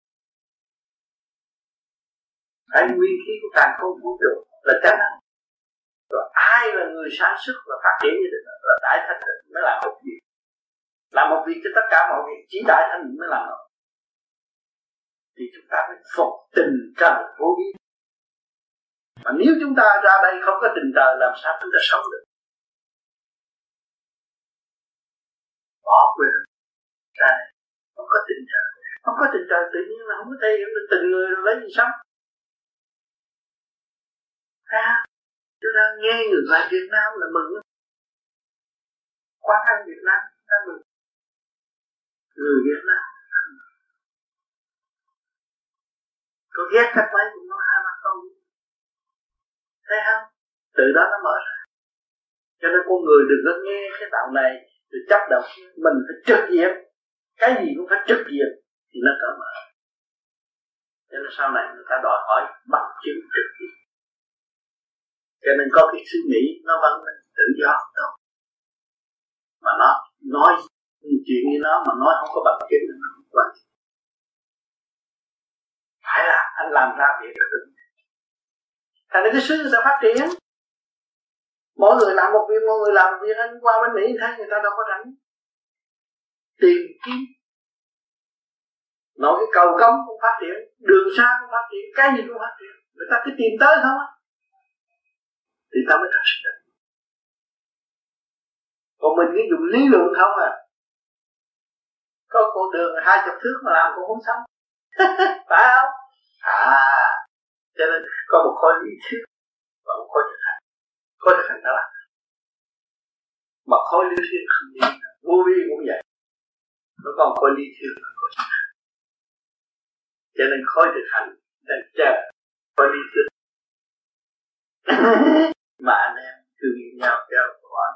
Ai nguyên khí của càng không vũ trụ là chánh năng. Rồi ai là người sản xuất và phát triển như thế là Đại Thanh Tịnh mới làm một việc. Làm một việc cho tất cả mọi việc, chỉ Đại Thanh Tịnh mới làm được. Thì chúng ta phải phục tình trời vô biên. Mà nếu chúng ta ra đây không có tình trời, làm sao chúng ta sống được? Bỏ quên ra đây không có tình trời. Không có tình trời tự nhiên là không có thể hiểu được tình người rồi lấy gì sống. Chúng ta nghe người ngoài Việt Nam là mừng. Quán ăn Việt Nam ta mừng. Người Việt Nam có ghét cách mấy cũng nói hai ba câu. Thấy không? Từ đó nó mở ra. Cho nên con người đừng có nghe cái đạo này rồi chấp động. Mình phải trực diện. Cái gì cũng phải trực diện thì nó cởi mở. Cho nên sau này người ta đòi hỏi bằng chứng trực diện. Cho nên có cái suy nghĩ nó vẫn tự do đâu. Mà nó nói chuyện như nó mà nói không có bằng chứng thì nó không quan. Phải là anh làm ra việc là tự. Thành ra cái xứ người ta phát triển. Mỗi người làm một việc, mỗi người làm một việc. Anh qua bên Mỹ thấy người ta đâu có rảnh tìm kiếm. Nói cái cầu cống cũng phát triển, đường xa cũng phát triển, cái gì cũng phát triển. Người ta cứ tìm tới không á, thì ta mới thật sự được. Còn mình cứ dùng lý luận không à. Có con đường 20 thước mà làm cũng không xong. Phải không? Cho nên có một khối lý thuyết và một khối thực hành. Khối thực hành ta làm. Mà khối lý thuyết không đi. Vô vi cũng vậy. Nó còn khối lý thuyết và khối thực hành. Cho nên khối thực hành đang chờ khối lý thuyết. Mà anh em thương yêu nhau theo của anh.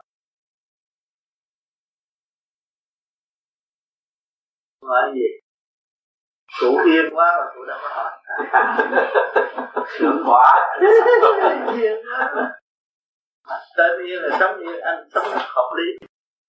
Hỏi gì? Cụ yên quá mà cụ đâu có hỏi. Sướng quá. Yên quá. Tên yên là sống yên, anh sống hợp lý.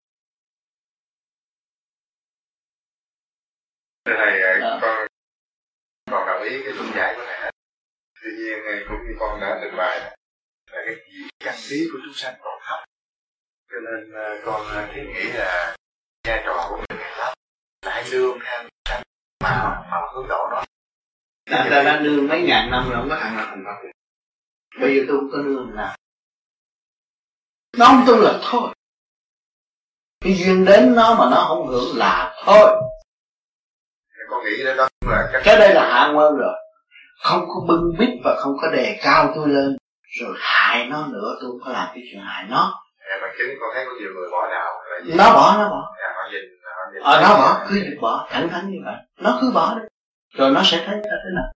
Thưa thầy, con đồng ý cái luận giải của thầy. Tuy nhiên cũng như con đã trình bày là cái gì căn khí của chúng sanh còn thấp, cho nên con thiết nghĩ là vai trò của người đó là hãy nương theo sanh mà hướng độ nó. Ta đã nương mấy ngàn năm rồi không có thằng nào thành Phật. Bây giờ tôi không có nương nào. Nó không tu là thôi. Cái duyên đến nó mà nó không hưởng là thôi. Con nghĩ đó là cái đây là hạ nguyên rồi. Không có bưng bít và không có đề cao tôi lên rồi hại nó nữa, tôi không có làm cái chuyện hại nó. Bằng chứng con thấy có nhiều người bỏ đạo. Nó bỏ. Họ nhìn. Nó bỏ, cứ bỏ, thẳng thắn như vậy. Nó cứ bỏ đi. Rồi nó sẽ thấy là thế nào.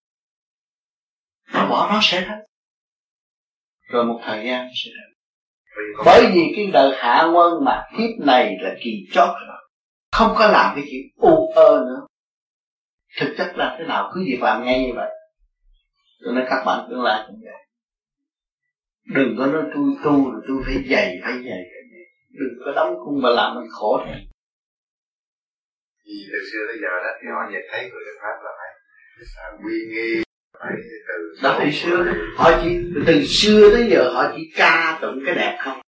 Nó bỏ nó sẽ thấy. Rồi một thời gian nó sẽ thấy. Bởi vì cái đời hạ nguyên mà kiếp này là kỳ chót rồi. Không có làm cái chuyện u ơ nữa. Thực chất là thế nào cứ việc làm ngay như vậy. Cho nên các bạn tương lai cũng vậy. Đừng có nói tôi tu rồi tôi phải dày. Đừng có đóng cung mà làm mình khổ thế. Vì từ xưa tới giờ đó thì họ nhìn thấy người Pháp là phải uy nghi, phải từ đó từ xưa đó. Họ chỉ từ xưa tới giờ họ chỉ ca tụng cái đẹp không.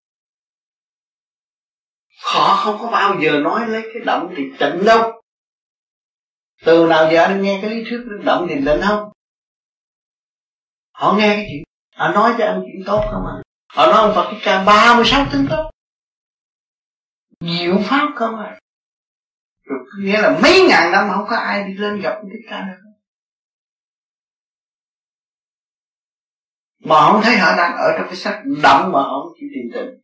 Họ không có bao giờ nói lấy cái động thì tịnh đâu. Từ nào giờ anh nghe cái lý thuyết động thì tịnh không? Họ nghe cái chuyện, họ nói cho anh chuyện tốt không à? Họ nói ông Phật Thích Ca 36 tướng tốt, diệu pháp không à? Rồi nghĩa là mấy ngàn năm không có ai đi lên gặp Thích Ca nữa. Mà không thấy họ đang ở trong cái sắc động mà họ không chịu tìm tịnh.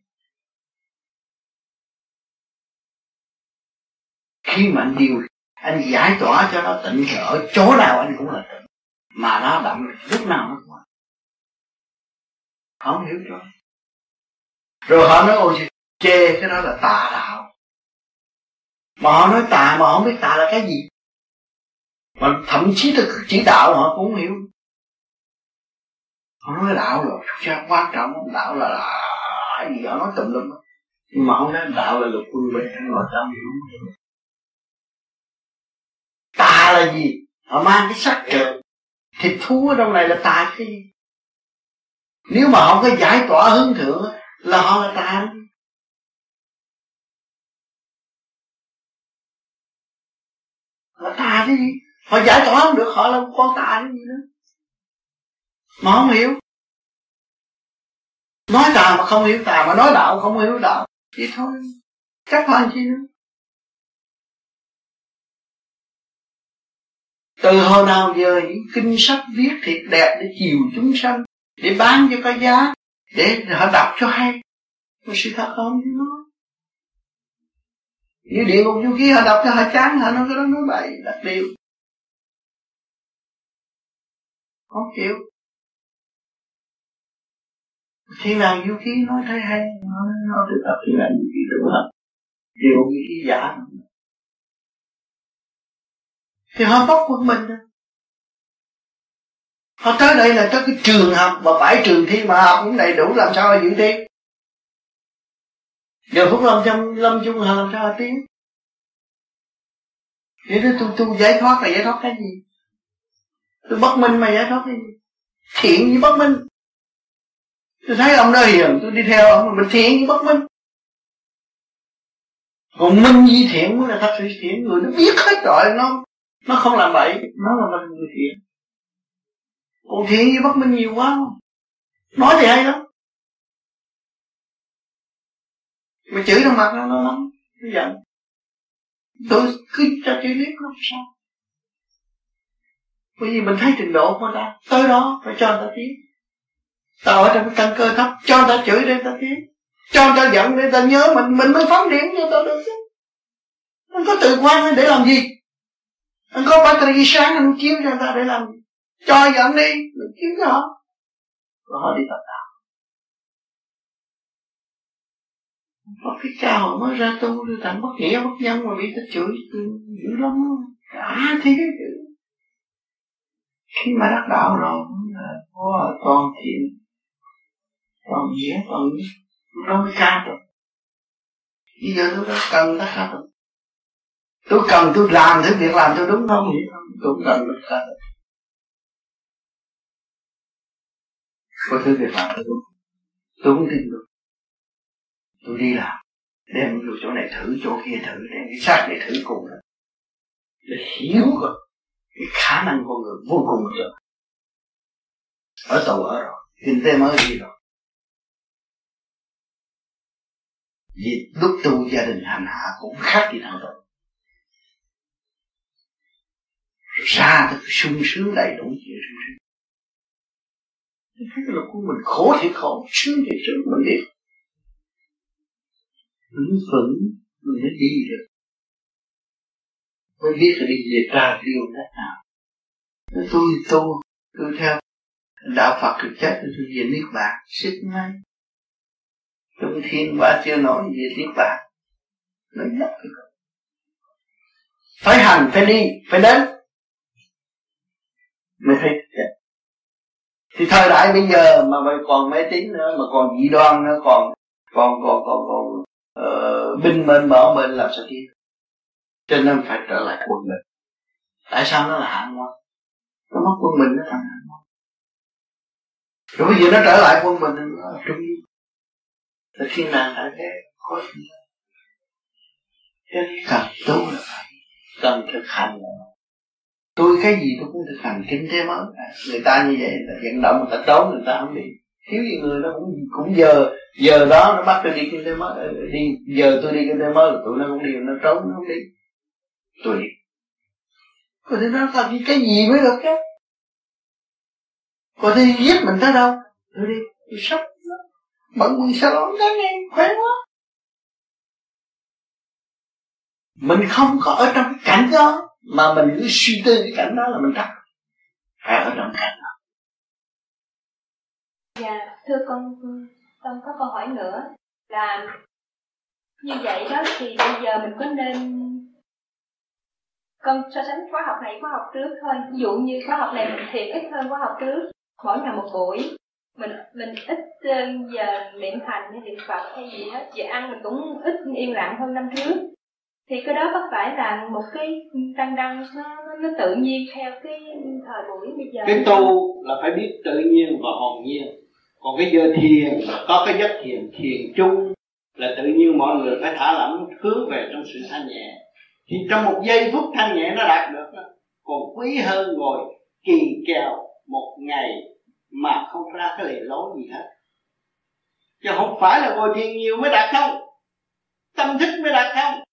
Khi mà anh giải tỏa cho nó tịnh thì ở chỗ nào anh cũng là tịnh. Mà nó động lúc nào nó cũng không hiểu cho. Rồi họ nói ôi chê cái đó là tà đạo. Mà họ nói tà mà họ không biết tà là cái gì. Mà thậm chí tôi chỉ đạo họ cũng không hiểu. Họ nói đạo là rất quan trọng. Đạo là gì họ nói tùm lum. Nhưng mà không nói đạo là luật quân bình hay ngồi tâm hiểu. Tà là gì? Họ mang cái sắc trời thịt thú ở trong này là tà cái gì? Nếu mà họ có giải tỏa hướng thượng là họ là tà. Họ tà cái gì? Họ giải tỏa không được, họ là một con tà cái gì nữa. Mà không hiểu. Nói tà mà không hiểu tà, mà nói đạo không hiểu đạo. Vậy thôi, chắc là chi nữa. Từ hồi nào giờ những kinh sách viết thiệt đẹp để chiều chúng sanh, để bán cho có giá, để họ đọc cho hay. Mà sự thật không như nó. Như địa ngục du ký họ đọc cho họ chán, họ nói cái đó nói bậy, đặt điều. Không chịu. Thiên đàng du ký nói thấy hay, nói được đọc thiên đàng du ký đúng không? Địa ngục du ký giả. Thì họ bóc quân mình rồi. Họ tới đây là tới cái trường học mà 7 trường thi mà học cũng đầy đủ, làm sao họ dự thi? Giờ phút lâm chung họ làm sao họ tiến? Vậy đó tôi giải thoát là giải thoát cái gì? Tôi bất minh mà giải thoát cái gì? Thiện với bất minh. Tôi thấy ông đó hiền, tôi đi theo ông, mình thiện với bất minh. Còn minh với thiện mới là thật sự thiện. Người nó biết hết rồi, nó không làm bậy, nó là người thiện. Còn thiện với bất minh nhiều quá. Nói thì hay lắm. Mà chửi trong mặt nó lắm, nó giận. Tôi cứ cho chửi liếc nó sao? Bởi vì mình thấy trình độ của người ta, tới đó phải cho người ta tiến. Tao ở trong cái căn cơ thấp, cho người ta chửi để người ta tiến. Cho người ta giận để người ta nhớ mình mới phóng điện cho người ta được chứ. Anh có tự quan để làm gì? Anh có battery sáng anh chiếu cho người ta để làm gì? Cho giận đi, mình chiếu cho họ. Rồi họ đi tập đạo. Phật Thích Ca họ mới ra tu rồi thành bất nghĩa bất nhân mà bị ta chửi dữ lắm. Cả thế chứ. Khi mà đắc đạo rồi là có toàn thiện, toàn nghĩa, toàn nghĩa. Nó mới ca được. Bây giờ tôi cần tất cả được. Tôi cần tôi làm thứ việc làm tôi đúng không hiểu không? Tôi cũng cần tất cả được. Có thứ việc làm tôi đúng. Tôi không tin được. Tôi đi làm đem vô chỗ này thử, chỗ kia thử, đem cái xác này thử cùng rồi để hiểu rồi cái khả năng con người vô cùng rồi. Ở tù ở rồi, kinh tế mới đi rồi. Vì lúc tu gia đình hành hạ cũng khác gì thằng rồi. Ra được sung sướng đầy đủ chuyện sung sướng. Cái là của mình khổ thì khổ, sướng thì sướng, mình biết. Mình vững, mình mới đi được. Mới biết là đi về ra điều cách nào. Tôi tu, tôi theo đạo Phật thực chất, tôi về Niết Bàn, sức ngay. Trung thiên qua chưa nói về Niết Bàn. Nó nhất rồi. Phải hành, phải đi, phải đến. Mới thấy thì thời đại bây giờ mà mày còn mê tín nữa, mà còn dị đoan nữa, còn binh mệnh bỏ bên làm sao kia. Cho nên phải trở lại quân mình. Tại sao nó là hạ ngoan? Nó mất quân mình nó thành hạ ngoan. Rồi bây giờ nó trở lại quân mình nó là trung yếu. Là thiên đàng đại thế có gì. Cho nên cần tu là phải, cần thực hành là tôi cái gì tôi cũng thực hành kinh tế mới. Người ta như vậy là vận động người ta trốn, người ta không đi. Thiếu gì người nó cũng giờ đó nó bắt tôi đi kinh tế mới, đi giờ tôi đi kinh tế mới là tụi nó không đi, nó trốn nó không đi. Tôi đi. Có thể nó làm cái gì mới được chứ. Có thể giết mình tới đâu. Tôi đi, tôi sắp nó. Bận quần salon cái này, khỏe quá. Mình không có ở trong cái cảnh đó, mà mình cứ suy tư cái cảnh đó là mình thắc. Phải ở trong cảnh đó. Dạ, thưa con có câu hỏi nữa là như vậy đó thì bây giờ mình có nên con so sánh khóa học này khóa học trước thôi. Ví dụ như khóa học này mình thiền ít hơn khóa học trước, mỗi ngày một buổi. Mình ít giờ niệm hành hay niệm Phật hay gì hết, giờ ăn mình cũng ít yên lặng hơn năm trước. Thì cái đó có phải là một cái tăng đăng nó tự nhiên theo cái thời buổi bây giờ? Cái tu là phải biết tự nhiên và hồn nhiên. Còn cái giờ thiền là có cái giấc thiền chung là tự nhiên mọi người phải thả lỏng hướng về trong sự thanh nhẹ. Thì trong một giây phút thanh nhẹ nó đạt được đó. Còn quý hơn ngồi kỳ kèo một ngày mà không ra cái lề lối gì hết. Chứ không phải là ngồi thiền nhiều mới đạt không, tâm thức mới đạt không.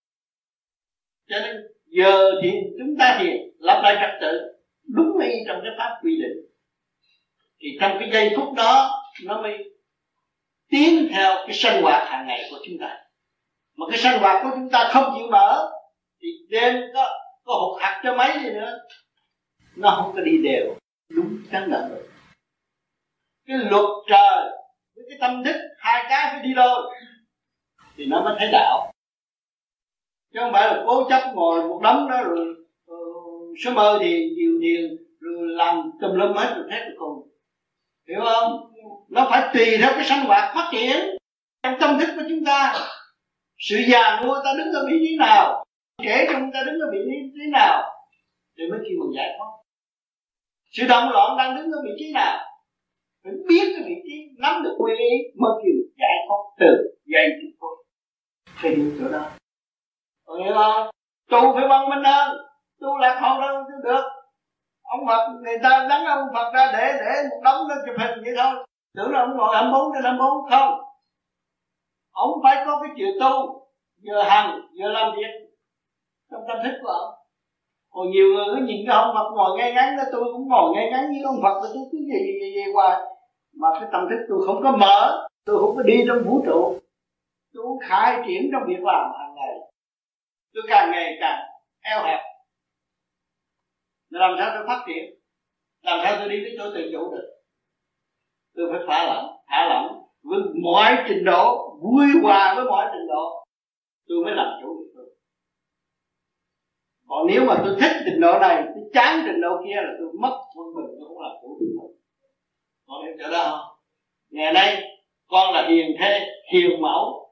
Cho nên giờ thì chúng ta thiền lập lại trật tự đúng y trong cái pháp quy định. Thì trong cái giây phút đó nó mới tiến theo cái sinh hoạt hàng ngày của chúng ta. Mà cái sinh hoạt của chúng ta không chịu mở thì đêm có hụt hạt cho mấy gì nữa, nó không có đi đều đúng chắn định được. Cái luật trời với cái tâm thức hai cái phải đi đôi thì nó mới thấy đạo. Chứ không phải là cố chấp ngồi một đống đó rồi sớm mơ thì nhiều thiền rồi làm tùm lum hết rồi hết rồi cùng. Hiểu không? Nó phải tùy theo cái sinh hoạt phát triển trong tâm thức của chúng ta. Sự già nua ta đứng ở vị trí nào, trẻ chúng ta đứng ở vị trí nào thì mới kêu mình giải thoát. Sự động loạn đang đứng ở vị trí nào, phải biết cái vị trí, nắm được nguyên lý mới kêu giải thoát từ giây phút. Thì đến chỗ đó. Hiểu không? Tu phải văn minh hơn, tu lạc hậu hơn chứ được. Ông Phật, người ta đánh ông Phật ra để một đống nó chụp hình vậy thôi. Tưởng là ông ngồi 24/24 không. Ông phải có cái chuyện tu, vừa hành, vừa làm việc trong tâm thức của ông. Còn nhiều người cứ nhìn cái ông Phật ngồi ngay ngắn đó, tôi cũng ngồi ngay ngắn với ông Phật, tôi cứ gì hoài. Mà cái tâm thức tôi không có mở, tôi không có đi trong vũ trụ, tôi không khai triển trong việc làm hàng ngày. Tôi càng ngày càng eo hẹp. Làm sao tôi phát triển? Làm sao tôi đi tới chỗ tự chủ được? Tôi phải thả lỏng với mọi trình độ, vui hòa với mọi trình độ, tôi mới làm chủ được tôi. Còn nếu mà tôi thích trình độ này, tôi chán trình độ kia là tôi mất quân bình, tôi không làm chủ được tôi. Con hiểu chỗ đó không? Ngày nay con là hiền thê, hiền mẫu.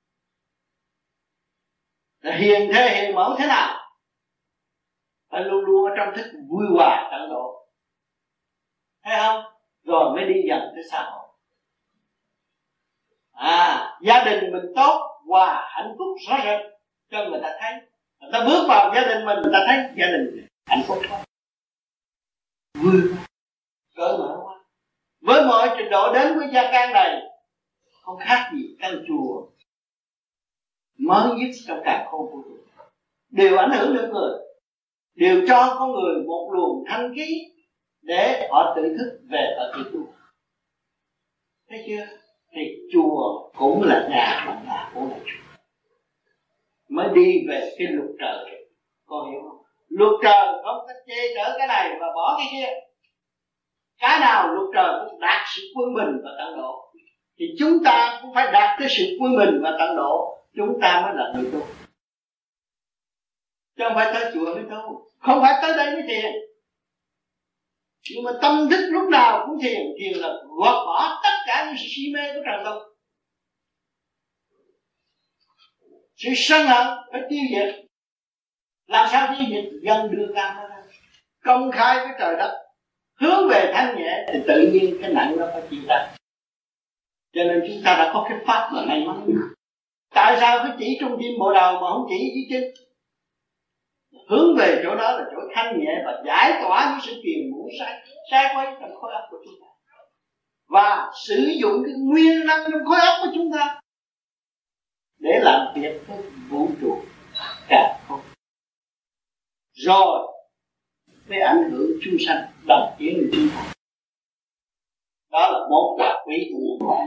Là hiền thê, hiền mẫu thế nào? Phải luôn luôn ở trong thức vui hòa tận độ. Thấy không? Rồi mới đi dần tới xã hội. Gia đình mình tốt, và hạnh phúc rõ rệt cho người ta thấy. Người ta bước vào gia đình mình, người ta thấy gia đình hạnh phúc quá, vui quá, cởi mở quá. Với mọi trình độ đến với gia can này không khác gì căn chùa mới nhất trong cả không vũ trụ, đều ảnh hưởng đến người, đều cho con người một luồng thanh khí để họ tự thức về ở tự tu. Thấy chưa? Thì chùa cũng là nhà, mà nhà cũng là chùa. Mới đi về cái luật trời, con hiểu không? Luật trời không có chê chở cái này và bỏ cái kia. Cái nào luật trời cũng đạt sự quân bình và tận độ, thì chúng ta cũng phải đạt tới sự quân bình và tận độ, chúng ta mới là người tu. Chứ không phải tới chùa mới tu, không phải tới đây mới thiền. Nhưng mà tâm thức lúc nào cũng thiền. Thiền là gọt bỏ tất cả những sự si mê của trần tục. Sự sân hận phải tiêu diệt. Làm sao tiêu diệt? Dân đưa cam ra công khai với trời đất, hướng về thanh nhẹ, thì tự nhiên cái nặng nó phải chịu ta. Cho nên chúng ta đã có cái pháp là may mắn. Tại sao cứ chỉ trung tim bộ đầu mà không chỉ dưới chân? Hướng về chỗ đó là chỗ thanh nhẹ và giải tỏa những sự phiền muộn sai quấy trong khối óc của chúng ta, và sử dụng cái nguyên năng trong khối óc của chúng ta để làm việc với vũ trụ cả không, rồi mới ảnh hưởng chúng sanh đồng tiến của chúng ta. Đó là món quà quý của nhân loại.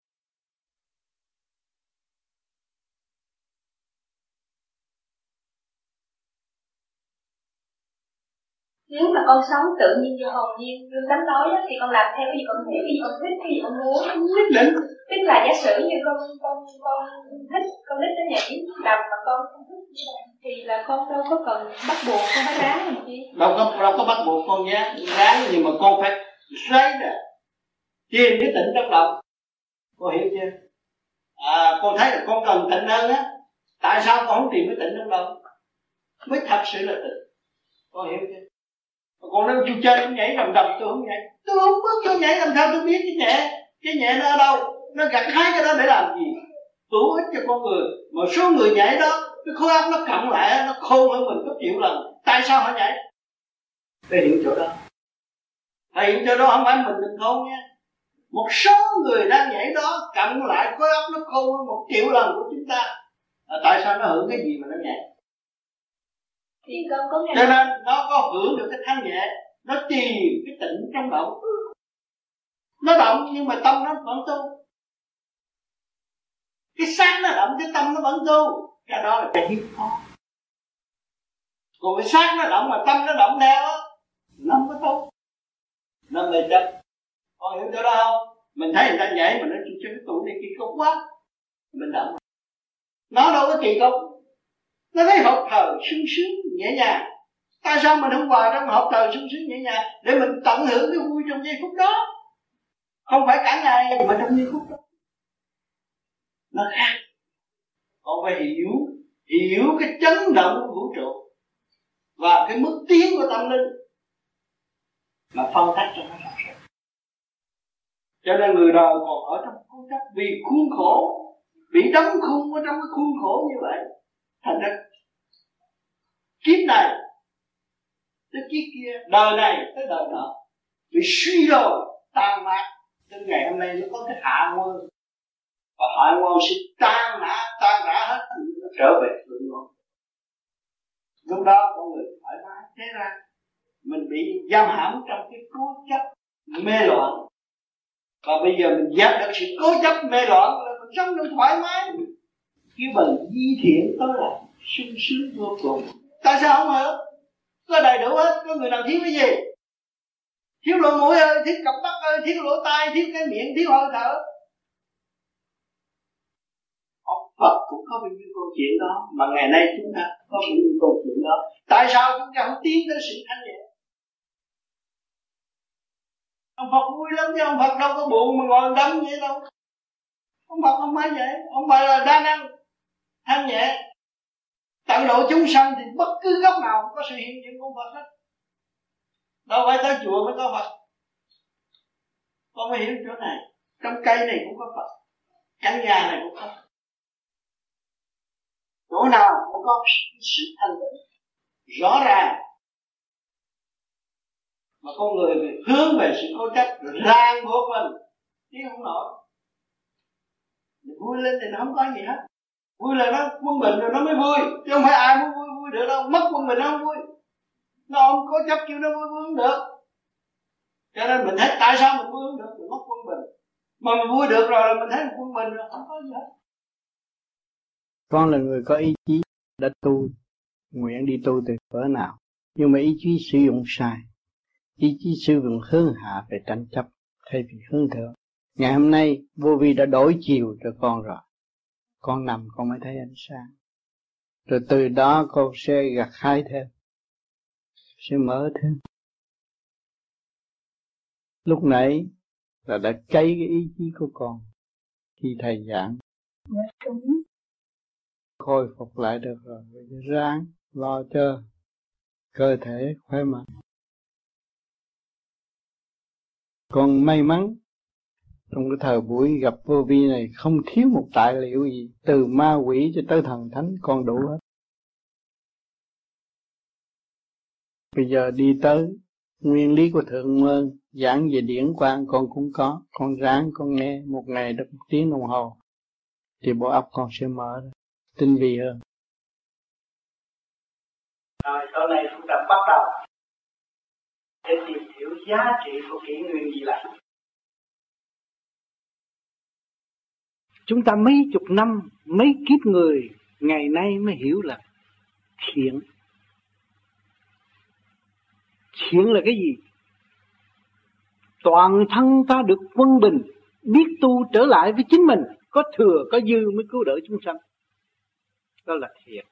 Nếu mà con sống tự nhiên như hồn nhiên, như tánh nói đó, thì con làm theo cái gì con hiểu, cái gì con thích, cái gì con muốn. Tức là giả sử như con thích, con thích nó nhảy đầm mà con không thích, thì là con đâu có cần bắt buộc, con phải ráng làm chi. Đâu có bắt buộc con nhé, ráng, nhưng mà con phải lấy nè, tìm cái tịnh trong lòng. Con hiểu chưa? Con thấy là con cần tịnh hơn á. Tại sao con không tìm cái tịnh trong lòng? Mới thật sự là tịnh. Con hiểu chưa? Còn nếu tôi chơi tôi nhảy đầm tôi không nhảy, tôi không bước vô nhảy, làm sao tôi biết cái nhẹ nó ở đâu, nó gặt hái cái đó để làm gì? Hữu ích cho con người. Một số người nhảy đó, cái khối óc nó cộng lại, nó khôn hơn mình gấp triệu lần. Tại sao họ nhảy? Phải hiểu chỗ đó. Phải hiểu chỗ đó, không phải mình khôn nha. Một số người đang nhảy đó cộng lại khối óc nó khôn hơn 1 triệu lần của chúng ta. Tại sao nó hưởng cái gì mà nó nhảy? Thì con có cho nên nó có hưởng được cái thanh nhẹ, nó tìm cái tịnh trong động. Nó động nhưng mà tâm nó vẫn tu. Cái xác nó động, cái tâm nó vẫn tu. Cái đó là cái hiếm khó. Còn cái xác nó động mà tâm nó động theo á, nó không có tu, nó mê chấp. Con hiểu chỗ đó không? Mình thấy người ta nhảy mà nó cho cái tụi này kỳ cục quá, mình động. Nó đâu có kỳ cục. Nó thấy hộp thờ sung sướng nhẹ nhàng. Tại sao mình không vào trong hộp thờ sung sướng nhẹ nhàng để mình tận hưởng cái vui trong giây phút đó? Không phải cả ngày mà trong giây phút đó. Nó khác. Con phải hiểu cái chấn động của vũ trụ và cái mức tiến của tâm linh mà phân tách cho nó rõ ràng. Cho nên người đời còn ở trong cố chấp vì khuôn khổ, bị đóng khung ở trong cái khuôn khổ như vậy. Thành ra kiếp này tới kiếp kia, đời này tới đời nọ bị suy đồi tan mát. Từ ngày hôm nay nó có cái hạ nguồn, và hạ nguồn sẽ tan rã hết, nó trở về thượng nguồn. Lúc đó con người thoải mái. Thế ra mình bị giam hãm trong cái cố chấp mê loạn, và bây giờ mình dẹp được sự cố chấp mê loạn là mình sống được thoải mái. Kêu bằng di thiện tới là sung sướng vô cùng. Tại sao không hả? Có đầy đủ hết, có người nào thiếu cái gì? Thiếu lỗ mũi ơi, thiếu cặp mắt ơi, thiếu lỗ tai, thiếu cái miệng, thiếu hơi thở. Ông Phật cũng có bao nhiêu câu chuyện đó, mà ngày nay chúng ta có bao nhiêu câu chuyện đó. Tại sao chúng ta không tiến tới sự thanh nhẹ? Ông Phật vui lắm chứ ông Phật đâu có buồn mà ngồi đấm vậy đâu. Ông Phật không phải vậy, ông Phật là đa năng, thanh nhẹ, tận độ chúng sanh, thì bất cứ góc nào có sự hiện diện của Phật hết. Đâu phải tới chùa mới có Phật. Con phải hiểu chỗ này. Trong cây này cũng có Phật, căn nhà này cũng có Phật. chỗ nào cũng có sự thanh tịnh rõ ràng, mà con người hướng về sự cố chấp ràng buộc mình chứ không nổi. Vui lên thì nó không có gì hết, vui là nó quân bình rồi nó mới vui, chứ không phải ai muốn vui được đâu. Mất quân bình nó không vui, nó không cố chấp kêu nó vui không được. Cho nên mình thấy tại sao mình vui không được, mình mất quân bình. Mà mình vui được rồi là mình thấy quân bình rồi, không có gì hết. Con là người có ý chí, đã tu, nguyện đi tu từ cỡ nào, nhưng mà ý chí sử dụng sai, ý chí sử dụng hướng hạ về tranh chấp thay vì hướng thượng. Ngày hôm nay vô vi đã đổi chiều cho con rồi, con nằm con mới thấy ánh sáng, rồi từ đó con sẽ gặt hái thêm, sẽ mở thêm. Lúc nãy là đã cháy cái ý chí của con khi thầy giảng, khôi phục lại được rồi, ráng lo cho cơ thể khỏe mạnh. Con may mắn trong cái thời buổi gặp vô vi này không thiếu một tài liệu gì, từ ma quỷ cho tới thần thánh con đủ hết. Bây giờ đi tới nguyên lý của Thượng Môn giảng về điển quang con cũng có, con ráng con nghe một ngày được 1 tiếng đồng hồ thì bộ óc con sẽ mở ra, tinh vi hơn. Rồi sau này chúng ta bắt đầu để tìm hiểu giá trị của kỷ nguyên Di Lặc. Chúng ta mấy chục năm, mấy kiếp người ngày nay mới hiểu là thiện. Thiện là cái gì? Toàn thân ta được quân bình, biết tu trở lại với chính mình, có thừa có dư mới cứu đỡ chúng sanh. Đó là thiện.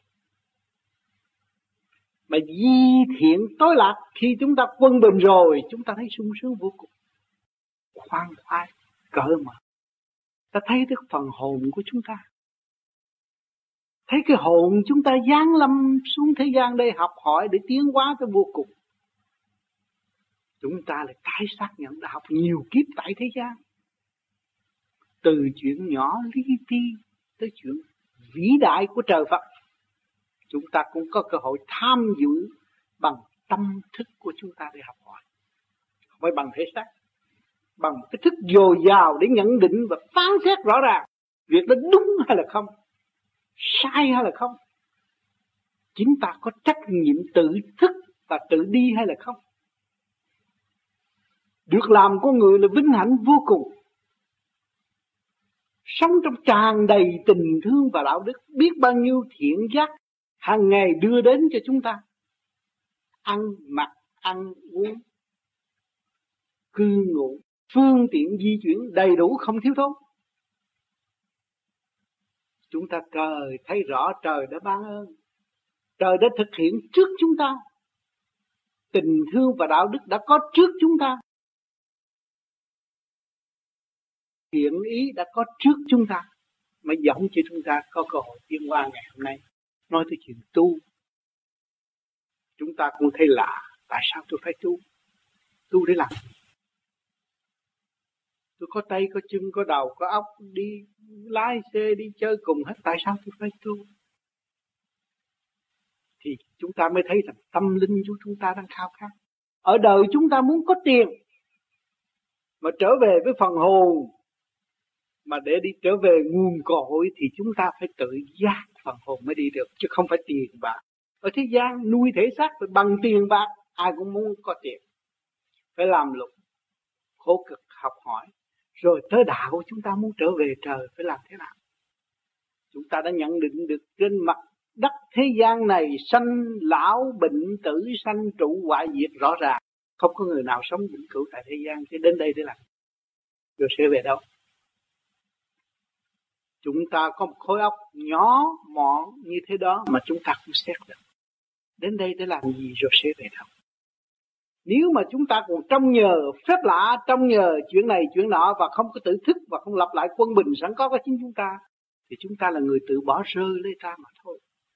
Mà di thiện tối lạc, khi chúng ta quân bình rồi, chúng ta thấy sung sướng vô cùng, khoan khoái, cởi mở. Ta thấy được phần hồn của chúng ta, thấy cái hồn chúng ta giáng lâm xuống thế gian đây học hỏi để tiến hóa tới vô cùng. Chúng ta lại tái xác nhận đã học nhiều kiếp tại thế gian, từ chuyện nhỏ lý ti tới chuyện vĩ đại của trời Phật. Chúng ta cũng có cơ hội tham dự bằng tâm thức của chúng ta để học hỏi, không phải bằng thể xác, bằng cái thức dồi dào để nhận định và phán xét rõ ràng việc đó đúng hay là không, sai hay là không. Chính ta có trách nhiệm tự thức và tự đi hay là không. Được làm con người là vinh hạnh vô cùng. Sống trong tràn đầy tình thương và đạo đức, biết bao nhiêu thiện giác hàng ngày đưa đến cho chúng ta. Ăn, mặc, ăn, uống, cư ngụ, phương tiện di chuyển đầy đủ không thiếu thốn. Chúng ta trời thấy rõ trời đã ban ơn, trời đã thực hiện trước chúng ta. Tình thương và đạo đức đã có trước chúng ta. Thiện ý đã có trước chúng ta, mới dẫn cho chúng ta có cơ hội tiến qua ngày hôm nay. Nói tới chuyện tu, chúng ta cũng thấy lạ, tại sao tôi phải tu? Tu để làm gì? Tôi có tay, có chân, có đầu, có óc, đi lái xe, đi chơi cùng hết, tại sao tôi phải tu? Thì chúng ta mới thấy rằng tâm linh của chúng ta đang khao khát. Ở đời chúng ta muốn có tiền, mà trở về với phần hồn, mà để đi trở về nguồn cội thì chúng ta phải tự giác phần hồn mới đi được, chứ không phải tiền bạc. Ở thế gian nuôi thể xác phải bằng tiền bạc, ai cũng muốn có tiền, phải làm lụng, khổ cực học hỏi, rồi tới đạo chúng ta muốn trở về trời phải làm thế nào? Chúng ta đã nhận định được trên mặt đất thế gian này sanh lão bệnh tử, sanh trụ hoại diệt rõ ràng, không có người nào sống vĩnh cửu tại thế gian. Chứ đến đây để làm, rồi sẽ về đâu? Chúng ta có một khối óc nhỏ mọn như thế đó mà chúng ta cũng xét được. Đến đây để làm gì rồi sẽ về đâu? Nếu mà chúng ta còn trong nhờ phép lạ, trong nhờ chuyện này chuyện nọ và không có tự thức và không lập lại quân bình sẵn có chính chúng ta, thì chúng ta là người tự bỏ rơi lấy ra mà thôi.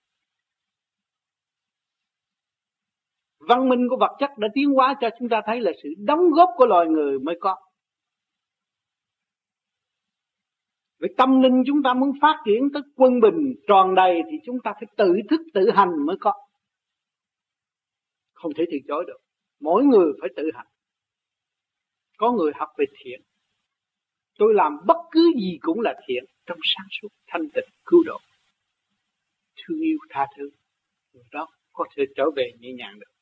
Văn minh của vật chất đã tiến hóa cho chúng ta thấy là sự đóng góp của loài người mới có. Với tâm linh chúng ta muốn phát triển tới quân bình tròn đầy thì chúng ta phải tự thức tự hành mới có. Không thể từ chối được. Mỗi người phải tự hành. Có người học về thiện. Tôi làm bất cứ gì cũng là thiện, trong sáng suốt, thanh tịnh, cứu độ, thương yêu, tha thứ. Người đó có thể trở về nhẹ nhàng được.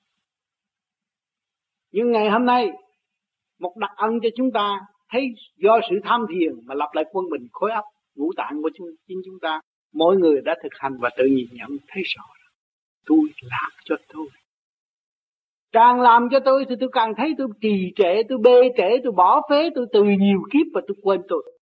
Nhưng ngày hôm nay, một đặc ân cho chúng ta thấy do sự tham thiền mà lập lại quân bình khối óc, ngũ tạng của chính chúng ta. Mỗi người đã thực hành và tự nhìn nhận thấy rõ. Tôi làm cho tôi. Càng làm cho tôi thì tôi càng thấy tôi trì trệ, tôi bê trễ, tôi bỏ phế, tôi từ nhiều kiếp và tôi quên tôi.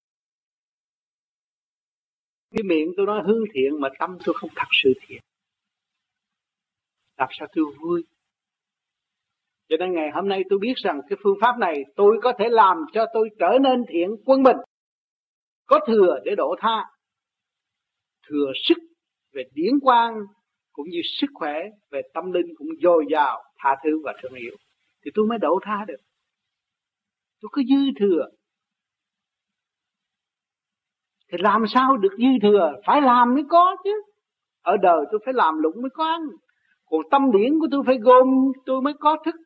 Cái miệng tôi nói hướng thiện mà tâm tôi không thật sự thiện. Làm sao tôi vui? Cho nên ngày hôm nay tôi biết rằng cái phương pháp này tôi có thể làm cho tôi trở nên thiện quân bình. Có thừa để độ tha. Thừa sức về điển quang cũng như sức khỏe về tâm linh cũng dồi dào, tha thứ và thương yêu. Thì tôi mới độ tha được. Tôi có dư thừa. Thì làm sao được dư thừa? Phải làm mới có chứ. Ở đời tôi phải làm lụng mới có ăn. Còn tâm điển của tôi phải gom tôi mới có thức.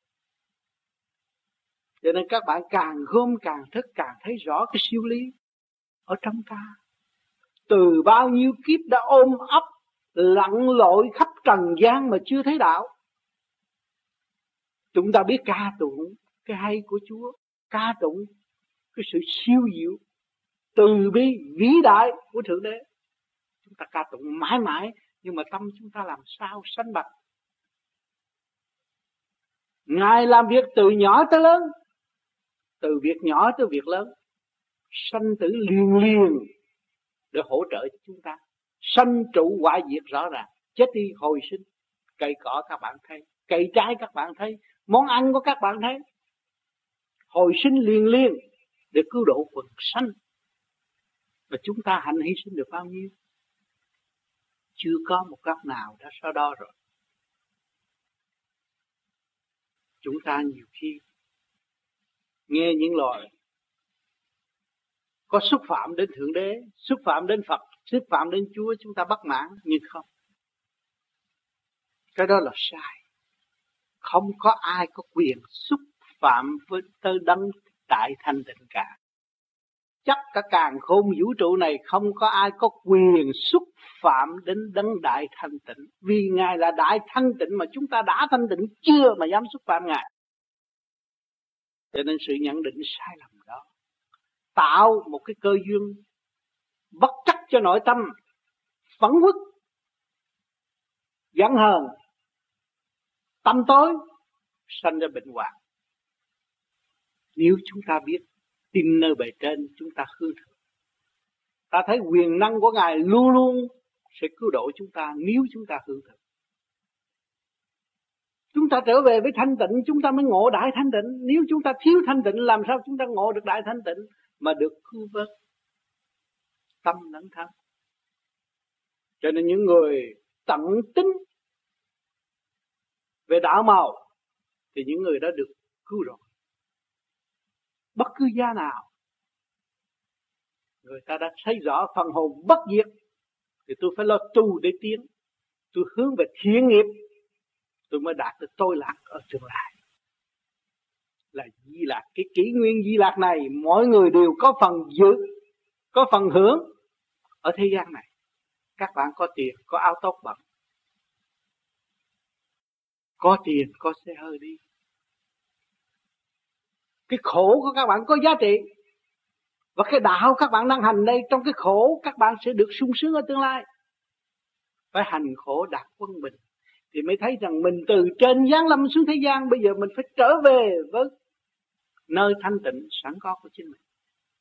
Cho nên các bạn càng gom càng thức, càng thấy rõ cái siêu lý ở trong ta. Từ bao nhiêu kiếp đã ôm ấp lặn lội khắp trần gian mà chưa thấy đạo. Chúng ta biết ca tụng cái hay của Chúa, ca tụng cái sự siêu diệu, từ bi vĩ đại của Thượng Đế. Chúng ta ca tụng mãi mãi, nhưng mà tâm chúng ta làm sao sanh bạch. Ngài làm việc từ nhỏ tới lớn, từ việc nhỏ tới việc lớn, sanh tử liền liền để hỗ trợ cho chúng ta. Sanh trụ hoại diệt rõ ràng, chết đi hồi sinh. Cây cỏ các bạn thấy, cây trái các bạn thấy, món ăn của các bạn thấy, hồi sinh liền liền để cứu độ quần sanh. Và chúng ta hạnh hy sinh được bao nhiêu? Chưa có một góc nào đã so đo rồi. Chúng ta nhiều khi nghe những lời có xúc phạm đến Thượng Đế, xúc phạm đến Phật, xúc phạm đến Chúa, chúng ta bất mãn, nhưng không. Cái đó là sai. Không có ai có quyền xúc phạm với tới đấng đại thanh tịnh cả. Chắc cả càn khôn vũ trụ này không có ai có quyền xúc phạm đến đấng đại thanh tịnh. Vì Ngài là đại thanh tịnh mà chúng ta đã thanh tịnh chưa mà dám xúc phạm Ngài. Cho nên sự nhận định sai lầm đó tạo một cái cơ duyên bất trắc cho nội tâm, phẫn uất, giận hờn, tâm tối, sanh ra bệnh hoạn. Nếu chúng ta biết tin nơi bề trên, chúng ta hướng thượng. Ta thấy quyền năng của Ngài luôn luôn sẽ cứu độ chúng ta nếu chúng ta hướng thượng. Chúng ta trở về với thanh tịnh, chúng ta mới ngộ đại thanh tịnh. Nếu chúng ta thiếu thanh tịnh, làm sao chúng ta ngộ được đại thanh tịnh mà được cứu vớt tâm lẫn thân. Cho nên những người tận tính về đạo màu thì những người đó được cứu rồi. Bất cứ giá nào người ta đã thấy rõ phần hồn bất diệt thì tôi phải lo tu để tiến. Tôi hướng về thiện nghiệp, tôi mới đạt được tôi lạc ở tương lai. Là Di Lạc, cái kỷ nguyên Di Lạc này mỗi người đều có phần dự, có phần hưởng ở thế gian này. Các bạn có tiền, có áo tốt bận, có tiền, có xe hơi đi. Cái khổ của các bạn có giá trị. Và cái đạo các bạn đang hành đây, trong cái khổ các bạn sẽ được sung sướng ở tương lai. Phải hành khổ đạt quân bình thì mới thấy rằng mình từ trên giáng lâm xuống thế gian, bây giờ mình phải trở về với nơi thanh tịnh sẵn có của chính mình.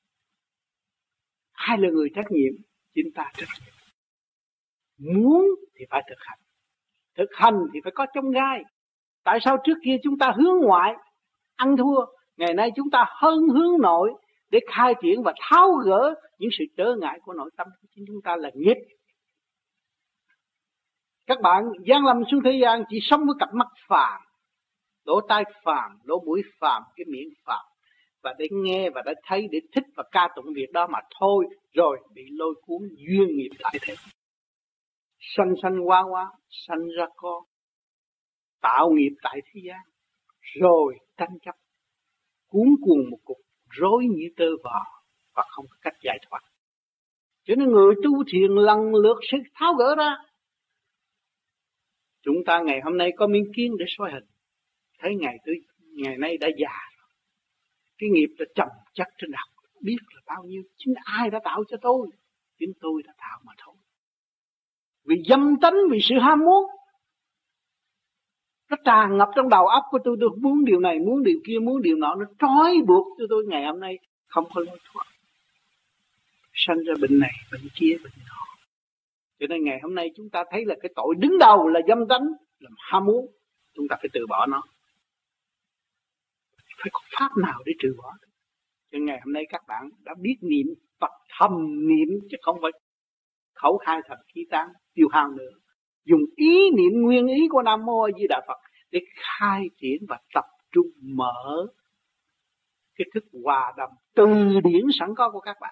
Ai là người trách nhiệm? Chính ta trách nhiệm. Muốn thì phải thực hành. Thực hành thì phải có chông gai. Tại sao trước kia chúng ta hướng ngoại ăn thua, ngày nay chúng ta hướng nội để khai triển và tháo gỡ những sự trở ngại của nội tâm của chính chúng ta là nghiệp. Các bạn giáng lâm xuống thế gian chỉ sống với cặp mắt phàm, lỗ tai phàm, lỗ mũi phàm, cái miệng phàm, và để nghe và để thấy, để thích và ca tụng việc đó mà thôi, rồi bị lôi cuốn duyên nghiệp tại thế. Sanh sanh hoa hoa, sanh ra con, tạo nghiệp tại thế gian, rồi tranh chấp, cuốn cuồng một cục rối như tơ vò và không có cách giải thoát. Cho nên người tu thiền lần lượt sẽ tháo gỡ ra. Chúng ta ngày hôm nay có miếng kiến để soi hình, thấy ngày nay đã già rồi. Cái nghiệp đã chồng chất trên đầu, biết là bao nhiêu. Chính ai đã tạo cho tôi? Chính tôi đã tạo mà thôi. Vì dâm tánh, vì sự ham muốn, nó tràn ngập trong đầu óc của tôi muốn điều này, muốn điều kia, muốn điều nọ, nó trói buộc cho tôi ngày hôm nay không có lối thoát. Sanh ra bệnh này, bệnh kia, bệnh nọ. Cho nên ngày hôm nay chúng ta thấy là cái tội đứng đầu là dâm tánh, là ham muốn. Chúng ta phải từ bỏ nó. Phải có pháp nào để trừ bỏ. Cho nên ngày hôm nay các bạn đã biết niệm Phật, thầm niệm chứ không phải khẩu khai thật khí tán tiêu hao nữa. Dùng ý niệm nguyên ý của Nam Mô A Di Đà Phật để khai triển và tập trung mở cái thức hòa đồng từ điển sẵn có của các bạn.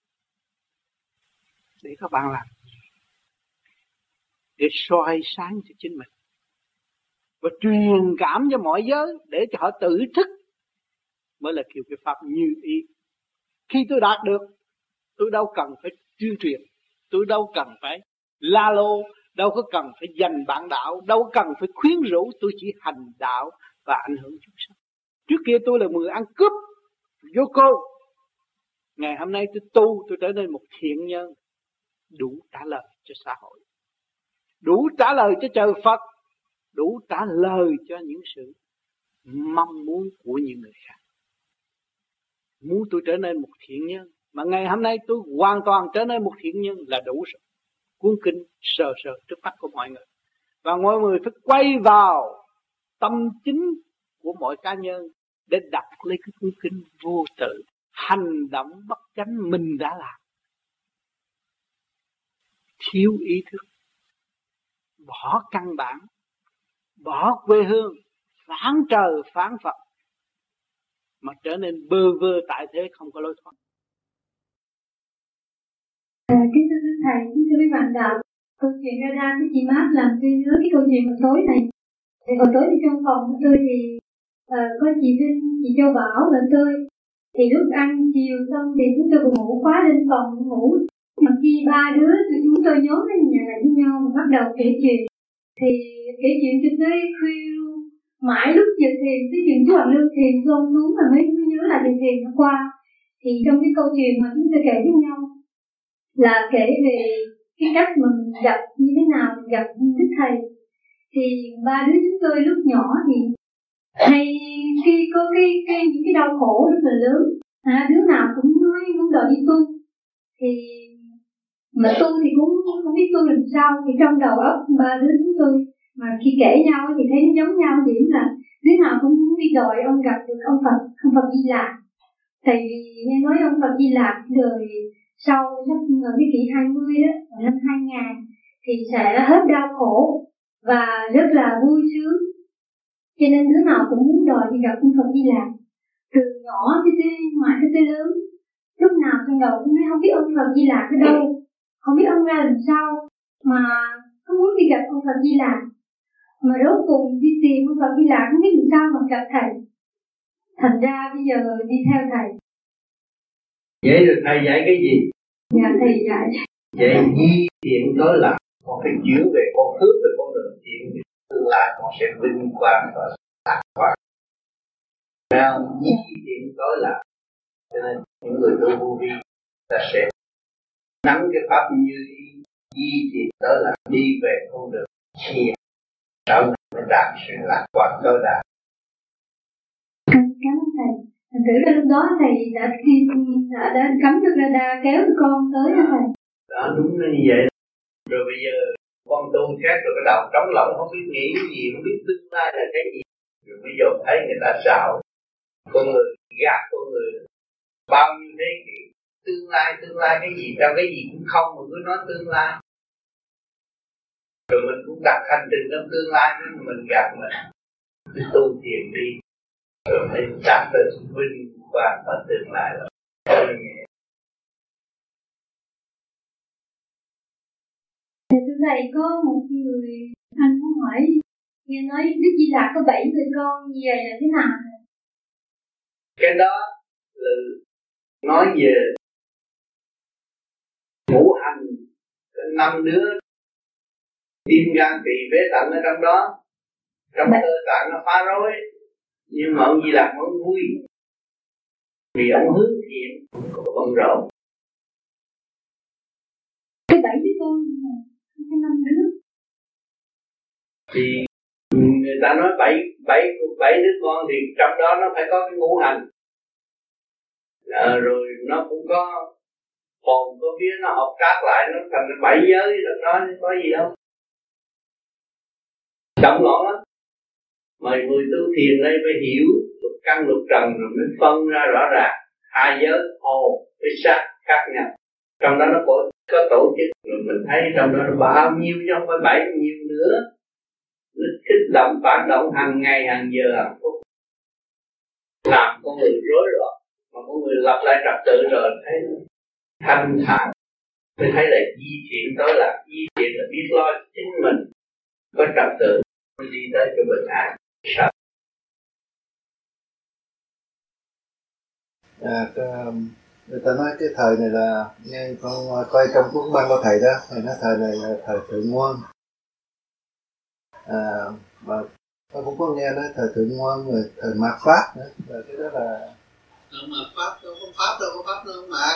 Để các bạn làm gì? Để soi sáng cho chính mình và truyền cảm cho mọi giới để cho họ tự thức, mới là kiểu cái pháp như ý. Khi tôi đạt được, tôi đâu cần phải tuyên truyền, tôi đâu cần phải la lô, đâu có cần phải giành bạn đạo, đâu cần phải khuyến rũ, tôi chỉ hành đạo và ảnh hưởng chúng sanh. Trước kia tôi là người ăn cướp, vô cô. Ngày hôm nay tôi tu, tôi trở nên một thiện nhân, đủ trả lời cho xã hội, đủ trả lời cho trời Phật, đủ trả lời cho những sự mong muốn của những người khác. Muốn tôi trở nên một thiện nhân, mà ngày hôm nay tôi hoàn toàn trở nên một thiện nhân là đủ rồi. Cuốn kinh sờ sờ trước mắt của mọi người. Và mọi người phải quay vào tâm chính của mỗi cá nhân để đọc lấy cái cuốn kinh vô tự. Hành động bất chánh mình đã làm. Thiếu ý thức, bỏ căn bản, bỏ quê hương, phản trời phản Phật, mà trở nên bơ vơ tại thế không có lối thoát. Kính thưa quý thầy, kính thưa quý bạn đạo, câu chuyện ra cái chị Mát làm tôi nhớ cái câu chuyện hồi tối này. Thì hồi tối thì trong phòng của tôi thì có chị Vinh, chị Châu Bảo và tôi. Thì lúc ăn chiều xong thì chúng tôi cùng ngủ khóa lên phòng ngủ. Mà khi ba đứa chúng tôi nhốt lên nhà lại với nhau và bắt đầu kể chuyện. Thì kể chuyện cho tới khuya luôn. Mãi lúc giờ thiền, tới chuyện chú Hoàng Lương thiền xong xuống mà mới nhớ là thiền hôm qua. Thì trong cái câu chuyện mà chúng tôi kể với nhau là kể về cái cách mà mình gặp như thế nào, mình gặp Đức Thầy. Thì ba đứa chúng tôi lúc nhỏ thì hay khi có những cái đau khổ rất là lớn, đứa nào cũng nói muốn đòi đi tu. Thì mà tu thì cũng không biết tu làm sao. Thì trong đầu óc ba đứa chúng tôi mà khi kể nhau thì thấy nó giống nhau, điểm là đứa nào cũng muốn đi đòi ông gặp được ông Phật Di Lặc. Tại vì nghe nói ông Phật Di Lặc đời sau ở cái kỷ 20 đó, ở năm 2000 thì sẽ hết đau khổ và rất là vui sướng. Cho nên đứa nào cũng muốn đòi đi gặp ông Phật Di Lặc. Từ nhỏ mãi tới lớn, lúc nào trong đầu cũng nói không biết ông Phật Di Lặc ở đâu, không biết ông ra làm sao, mà không muốn đi gặp ông Phật Di Lặc. Mà rốt cùng đi tìm ông Phật Di Lặc không biết làm sao mà gặp thầy. Thành ra bây giờ đi theo thầy. Vậy rồi thầy dạy cái gì? Dạ thầy dạy. Vậy di thiện tới lạc, con phải chuyển về con hướng về con đường thiện, tương lai con sẽ vinh quang và lạc quan. Nào di thiện tới lạc, cho nên những người tu vô vi là sẽ nắm cái pháp như ý, di thiện tới lạc, đi về con đường thiện, sau mới đạt sự lạc quan tối đa. Cảm ơn thầy. Thành thử ra lúc đó thầy đã cấm được radar kéo con tới đó thầy. Đó đúng là như vậy. Rồi bây giờ con tu khác rồi cái đầu trống lỏng, không biết nghĩ cái gì, không biết tương lai là cái gì. Rồi bây giờ thấy người ta xạo, con người gạt con người bao nhiêu thế kỷ. Tương lai cái gì, trong cái gì cũng không mà cứ nói tương lai. Rồi mình cũng đặt hành trình trong tương lai nên mình gạt mình. Cứ tu thiền đi, rồi mới đạt tới vinh qua và tương lai là Thưa thầy, có một người anh muốn hỏi, nghe nói Đức Di Lặc có 7 người con, như vậy là thế nào? Cái đó là nói về ngũ hành, 5 đứa tim gan tỳ phế thận ở trong đó, trong cơ tạng nó phá rối, nhưng mà ông Di Lặc vẫn vui vì ông hướng thiện, không bận rộn. Cái 7 đứa con, cái 5 đứa thì người ta nói bảy đứa con thì trong đó nó phải có cái ngũ hành, rồi nó cũng có hồn có vía, nó hợp tác lại nó thành 7 giới trong đó, có gì đâu động loạn lắm. Mời người tu thiền đây phải hiểu lục căn lục trần rồi mới phân ra rõ ràng hai giới hồn với sắc khác nhau. Trong đó nó có tổ chức, rồi mình thấy trong đó nó bao nhiêu chứ không phải 7 nhiều nữa. Nó kích động phản động hàng ngày hàng giờ hàng phút, làm con người rối loạn, mà con người lập lại trật tự rồi thấy thanh thản, mới thấy là di thiện tối lạc. Di thiện là biết lo chính mình, có trật tự mới đi tới cho bình an. Người ta nói cái thời này là, nghe con coi trong cuốn băng của thầy đó, thầy nói thời này là thời thượng nguồn. Mà tôi cũng có nghe nói thời thượng nguồn rồi thời mạt pháp nữa, là cái đó là mạt pháp đâu có pháp đâu không mạt.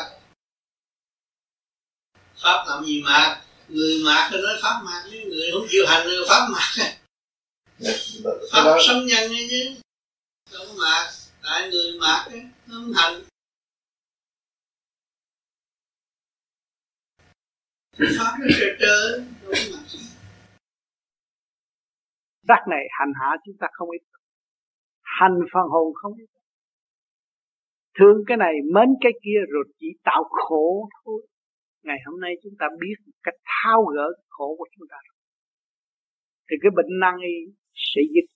Pháp làm gì mạt? Người mạt thì nói pháp mạt, chứ người không chịu hành thì pháp mạt. Pháp đó sống nhân ấy chứ, đâu có mạt. Tại người mạt ấy, nó không hành. Pháp nó trơ đâu có mạt. Đất này hành hạ chúng ta không ít, hành phần hồn không ít, thương cái này mến cái kia rồi chỉ tạo khổ thôi. Ngày hôm nay chúng ta biết cách tháo gỡ khổ của chúng ta, thì cái bệnh nan y sẽ dứt,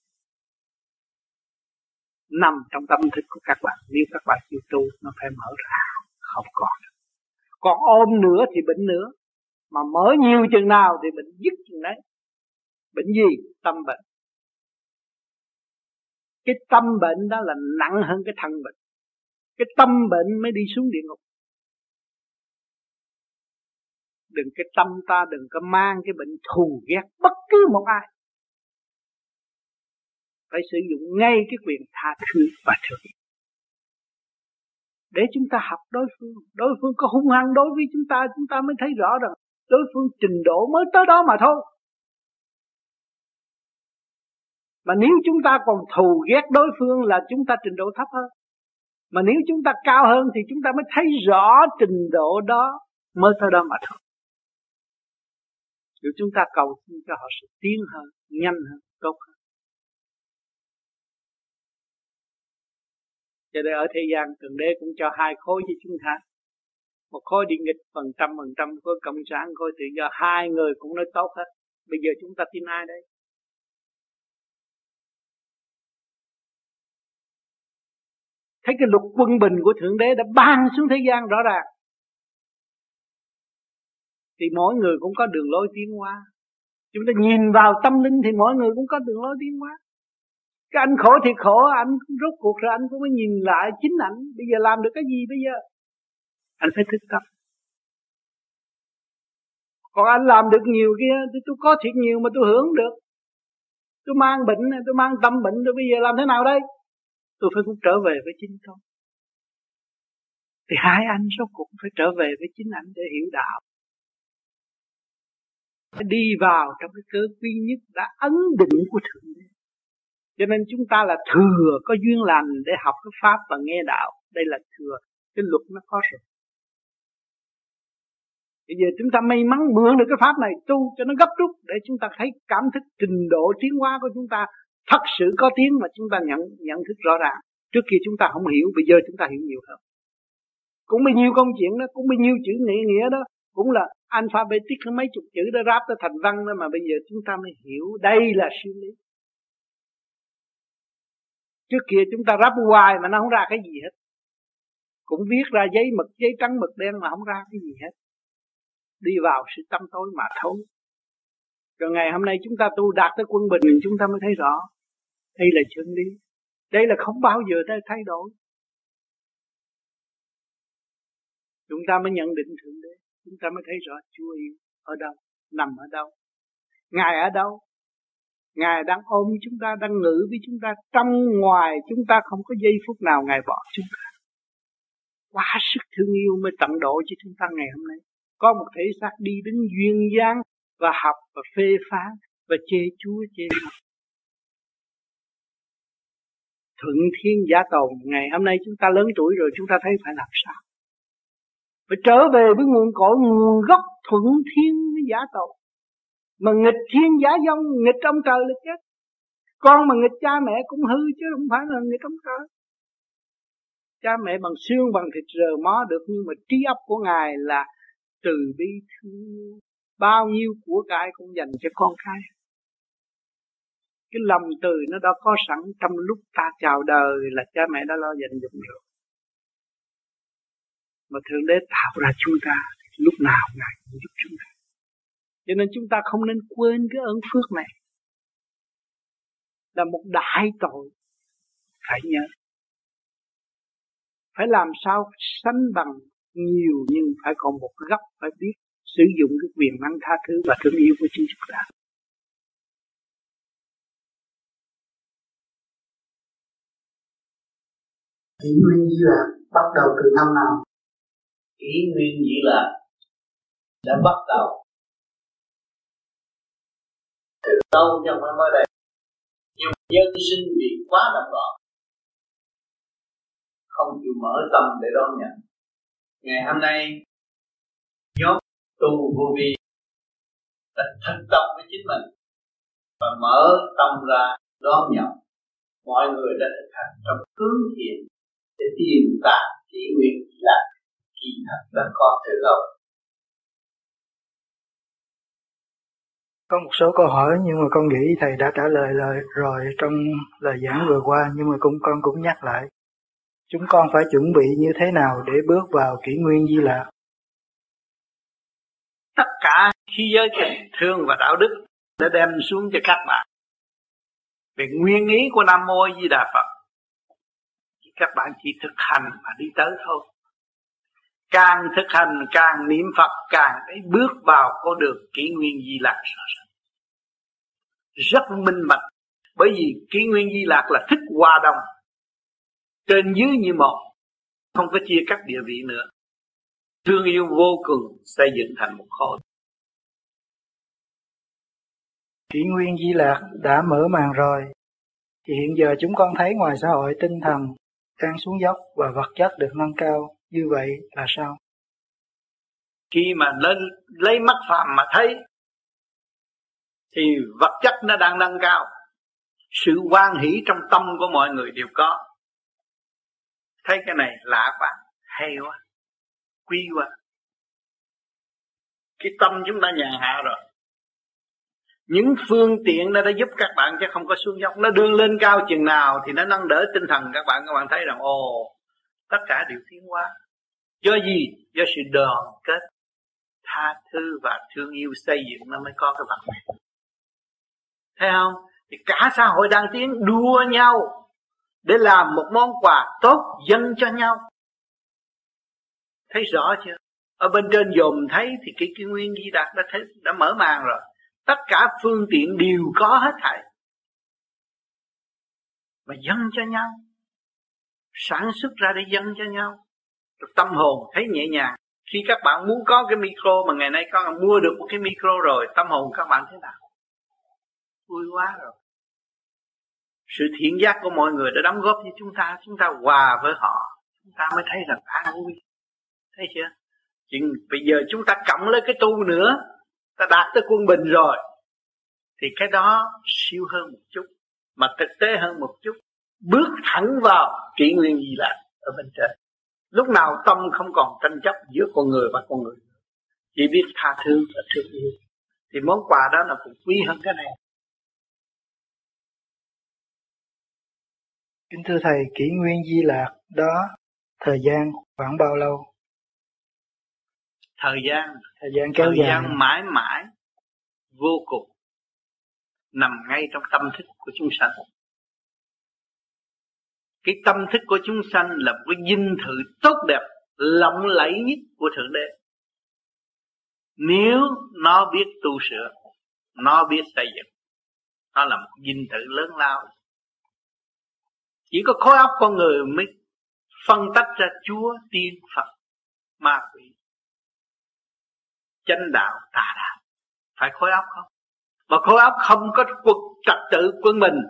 nằm trong tâm thức của các bạn. Nếu các bạn chịu tu, nó phải mở ra, không còn ôm nữa thì bệnh nữa, mà mở nhiều chừng nào thì bệnh dứt chừng đấy. Bệnh gì? Tâm bệnh. Cái tâm bệnh đó là nặng hơn cái thân bệnh. Cái tâm bệnh mới đi xuống địa ngục. Đừng cái tâm ta đừng có mang cái bệnh thù ghét bất cứ một ai. Phải sử dụng ngay cái quyền tha thứ và thương. Để chúng ta học đối phương. Đối phương có hung hăng đối với chúng ta mới thấy rõ rằng đối phương trình độ mới tới đó mà thôi. Mà nếu chúng ta còn thù ghét đối phương là chúng ta trình độ thấp hơn. Mà nếu chúng ta cao hơn thì chúng ta mới thấy rõ trình độ đó mới tới đó mà thôi. Nếu chúng ta cầu xin cho họ sẽ tiến hơn, nhanh hơn, tốt hơn. Cho nên ở thế gian Thượng Đế cũng cho 2 khối cho chúng ta. Một khối địa nghịch 100%, khối cộng sản, khối tự do. 2 người cũng nói tốt hết. Bây giờ chúng ta tin ai đây? Thấy cái luật quân bình của Thượng Đế đã ban xuống thế gian rõ ràng. Thì mỗi người cũng có đường lối tiến hóa. Chúng ta nhìn vào tâm linh thì mỗi người cũng có đường lối tiến hóa. Cái anh khổ thì khổ, anh rốt cuộc rồi anh cũng mới nhìn lại chính ảnh. Bây giờ làm được cái gì bây giờ? Anh phải thức tâm. Còn anh làm được nhiều kia, thì tôi có thiệt nhiều mà tôi hưởng được. Tôi mang bệnh, tôi mang tâm bệnh, tôi bây giờ làm thế nào đây? Tôi phải cũng trở về với chính tôi. Thì hai anh số cũng phải trở về với chính ảnh để hiểu đạo. Phải đi vào trong cái cơ quy nhất đã ấn định của Thượng Đế. Cho nên chúng ta là thừa có duyên lành để học cái pháp và nghe đạo. Đây là thừa, cái luật nó có rồi. Bây giờ chúng ta may mắn mượn được cái pháp này tu cho nó gấp rút để chúng ta thấy cảm thức trình độ tiến hóa của chúng ta thật sự có tiến mà chúng ta nhận thức rõ ràng. Trước kia chúng ta không hiểu, bây giờ chúng ta hiểu nhiều hơn. Cũng bao nhiêu công chuyện đó, cũng bao nhiêu chữ nghĩa đó, cũng là alphabetic mấy chục chữ đó ráp tới thành văn đó, mà bây giờ chúng ta mới hiểu đây là siêu lý. Trước kia chúng ta ráp hoài mà nó không ra cái gì hết. cũng viết ra giấy mực, giấy trắng mực đen mà không ra cái gì hết. Đi vào sự tâm tối mà thôi. Rồi ngày hôm nay chúng ta tu đạt tới quân bình, chúng ta mới thấy rõ đây là chân lý. Đây là không bao giờ thay đổi. Chúng ta mới nhận định Thượng Đế, chúng ta mới thấy rõ Chúa yêu ở đâu, nằm ở đâu, Ngài ở đâu. Ngài đang ôm chúng ta, đang ngự với chúng ta, trong ngoài chúng ta không có giây phút nào Ngài bỏ chúng ta. Quá sức thương yêu mới tận độ cho chúng ta ngày hôm nay. Có một thể xác đi đến duyên dáng và học và phê phán và chê Chúa chê Phật. Thuận thiên giả tồn. Ngày hôm nay chúng ta lớn tuổi rồi, chúng ta thấy phải làm sao? Phải trở về với nguồn cội, nguồn gốc thuận thiên với giả tồn. Mà nghịch thiên giả dông, nghịch ông trời là chết. Con mà nghịch cha mẹ cũng hư chứ không phải là nghịch ông trời. Cha mẹ bằng xương bằng thịt rờ mó được, nhưng mà trí óc của Ngài là từ bi thương. Bao nhiêu của cải cũng dành cho con cái. Cái lòng từ nó đã có sẵn trong lúc ta chào đời là cha mẹ đã lo dành dụm rồi. Mà Thượng Đế tạo ra chúng ta, lúc nào Ngài cũng giúp chúng ta. Cho nên chúng ta không nên quên cái ơn phước này. Là một đại tội. Phải nhớ. Phải làm sao sánh bằng nhiều, nhưng phải còn một góc phải biết sử dụng cái quyền năng tha thứ và thương yêu của chính chúng ta. Kỷ nguyên Di Lạc bắt đầu từ năm nào? Kỷ nguyên Di Lạc đã bắt đầu từ lâu nhưng mà mới đây. Nhưng dân sinh vì quá động loạn, không chịu mở tâm để đón nhận. Ngày hôm nay nhóm tu vô vi đã thực tập với chính mình và mở tâm ra đón nhận. Mọi người đã thực hành trong hướng thiện để tìm đạt kỷ nguyên Di Lạc, kỳ thật đã có từ lâu. Có một số câu hỏi nhưng mà con nghĩ thầy đã trả lời rồi trong lời giảng vừa qua, nhưng mà con cũng nhắc lại. Chúng con phải chuẩn bị như thế nào để bước vào kỷ nguyên Di Lạc? Tất cả khí giới tình thương và đạo đức đã đem xuống cho các bạn về nguyên ý của Nam Mô Di Đà Phật. Các bạn chỉ thực hành mà đi tới thôi. Càng thực hành, càng niệm Phật, càng để bước vào con đường kỷ nguyên Di Lạc rõ ràng. Rất minh bạch. Bởi vì kỷ nguyên Di Lạc là thức hòa đồng, trên dưới như một, không có chia cắt địa vị nữa. Thương yêu vô cùng xây dựng thành một khối. Kỷ nguyên Di Lạc đã mở màn rồi, thì hiện giờ chúng con thấy ngoài xã hội tinh thần đang xuống dốc và vật chất được nâng cao, như vậy là sao? Khi mà lên lấy mắt phàm mà thấy thì vật chất nó đang nâng cao. Sự hoan hỷ trong tâm của mọi người đều có. Thấy cái này lạ quá, hay quá, quý quá. Cái tâm chúng ta nhàn hạ rồi. Những phương tiện nó đã giúp các bạn chứ không có xuống dốc. Nó đương lên cao chừng nào thì nó nâng đỡ tinh thần các bạn thấy rằng tất cả đều tiến hóa. Do gì? Do sự đoàn kết, tha thứ và thương yêu xây dựng nó mới có cái vật này. Thấy không? Thì cả xã hội đang tiến đua nhau để làm một món quà tốt dâng cho nhau. Thấy rõ chưa? Ở bên trên dòm thấy thì cái nguyên Di Đạt đã mở màn rồi. Tất cả phương tiện đều có hết thảy. Mà dâng cho nhau. Sản xuất ra để dâng cho nhau. Tâm hồn thấy nhẹ nhàng. Khi các bạn muốn có cái micro mà ngày nay con mua được một cái micro rồi, tâm hồn các bạn thế nào? Vui quá rồi. Sự thiện giác của mọi người đã đóng góp cho chúng ta hòa với họ, chúng ta mới thấy rằng an vui. Thấy chưa? Bây giờ chúng ta cộng lên cái tu nữa, ta đạt tới quân bình rồi, thì cái đó siêu hơn một chút, mà thực tế hơn một chút, bước thẳng vào kỷ nguyên Di Lạc ở bên trên. Lúc nào tâm không còn tranh chấp giữa con người và con người, chỉ biết tha thứ và thương yêu, thì món quà đó là cũng quý hơn cái này. Kính thưa Thầy, kỷ nguyên Di Lạc đó Thời gian khoảng bao lâu? Thời gian kéo dài. Thời gian mãi mãi vô cùng, nằm ngay trong tâm thức của chúng sanh. Cái tâm thức của chúng sanh là một cái dinh thự tốt đẹp, lộng lẫy nhất của Thượng Đế. Nếu nó biết tu sửa, nó biết xây dựng, nó là một dinh thự lớn lao. Chỉ có khối óc con người mới phân tách ra Chúa, Tiên, Phật, ma quỷ, chánh đạo, tà đạo. Phải khối óc không? Mà khối óc không có trật tự quân bình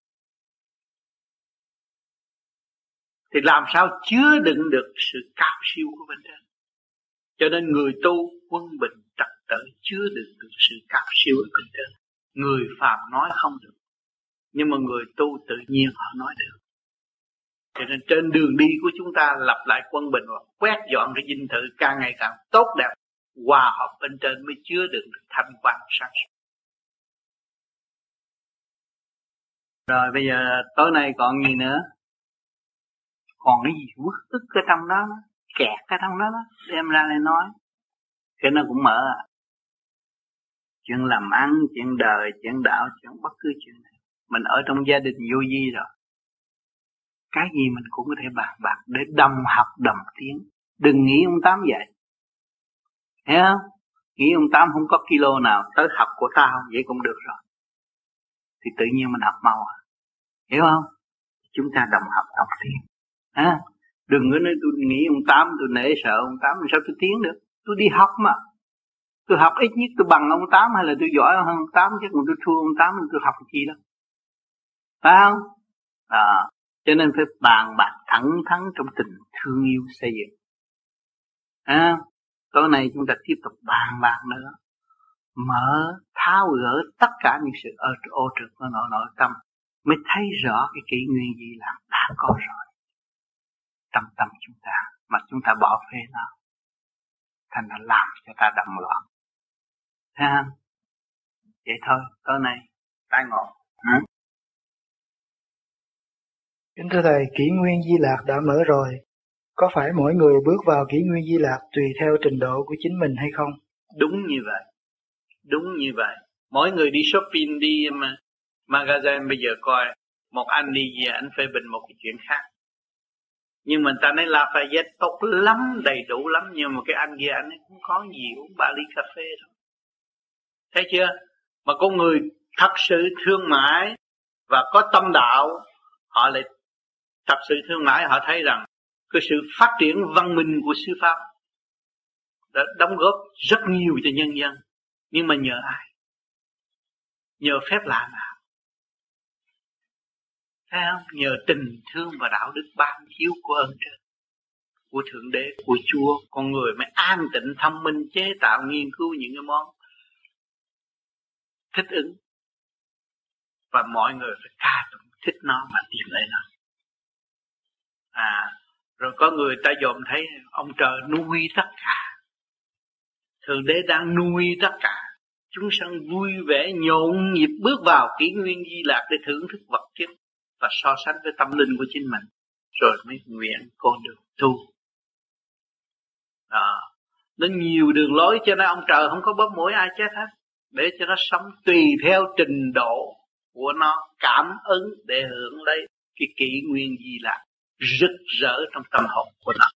thì làm sao chứa đựng được sự cao siêu của bên trên. Cho nên người tu quân bình trật tự chứa đựng được sự cao siêu ở bên trên. Người phàm nói không được, nhưng mà người tu tự nhiên họ nói được. Cho nên trên đường đi của chúng ta lập lại quân bình và quét dọn cái dinh thự càng ngày càng tốt đẹp, hòa hợp bên trên mới chứa đựng được thanh quan sáng suốt. Rồi bây giờ tối nay còn gì nữa? Còn cái gì uất ức ở trong đó, kẹt ở trong đó, đem ra để nói. Cái nó cũng mở à. Chuyện làm ăn, chuyện đời, chuyện đạo, chuyện bất cứ chuyện này. Mình ở trong gia đình vô vi rồi. Cái gì mình cũng có thể bàn bạc để đồng học đồng tiến. Đừng nghĩ ông Tám vậy. Thấy không? Nghĩ ông Tám không có kilo nào tới học của tao, vậy cũng được rồi. Thì tự nhiên mình học mau à. Hiểu không? Chúng ta đồng học đồng tiến. Đừng có nói tôi nghĩ ông Tám, tôi nể sợ ông Tám, sao tôi tiến được? Tôi đi học mà. Tôi học ít nhất tôi bằng ông Tám, hay là tôi giỏi hơn ông Tám, chứ còn tôi thua ông Tám tôi học gì đâu. Phải không? Cho nên phải bàn bạc thẳng thắn trong tình thương yêu xây dựng. Tối nay chúng ta tiếp tục bàn bạc nữa, mở tháo gỡ tất cả những sự ô trực của nội tâm, mới thấy rõ cái kỷ nguyên gì là đã có rồi trong tâm chúng ta, mà chúng ta bỏ phê nó, thành ra làm cho ta động loạn. Thấy không? Vậy thôi, tối nay tái ngộ. Kính thưa Thầy, kỷ nguyên Di Lạc đã mở rồi. Có phải mỗi người bước vào kỷ nguyên Di Lạc tùy theo trình độ của chính mình hay không? Đúng như vậy. Đúng như vậy. Mỗi người đi shopping, đi magazine, bây giờ coi một anh đi về anh phê bình một cái chuyện khác. Nhưng mà ta nói Lafayette tốt lắm, đầy đủ lắm, nhưng mà cái anh kia anh ấy cũng có gì uống 3 ly cà phê rồi. Thấy chưa? Mà con người thật sự thương mại và có tâm đạo, họ lại thật sự thương mại, họ thấy rằng cái sự phát triển văn minh của sư pháp đã đóng góp rất nhiều cho nhân dân. Nhưng mà nhờ ai? Nhờ phép lạ nào? Thấy không? Nhờ tình thương và đạo đức ban chiếu của ơn trời, của Thượng Đế, của Chúa. Con người mới an tịnh thông minh chế tạo nghiên cứu những cái món thích ứng. Và mọi người phải ca tụng thích nó mà tìm lấy nó. Rồi có người ta dòm thấy ông trời nuôi tất cả, Thượng Đế đang nuôi tất cả. Chúng sanh vui vẻ nhộn nhịp bước vào kỷ nguyên Di Lạc để thưởng thức vật chất và so sánh với tâm linh của chính mình, rồi mới nguyện con đường tu. Nó nhiều đường lối, cho nên ông trời không có bóp mũi ai chết hết, để cho nó sống tùy theo trình độ của nó, cảm ứng để hưởng lấy cái kỷ nguyên Di Lạc rực rỡ trong tâm hồn của nó.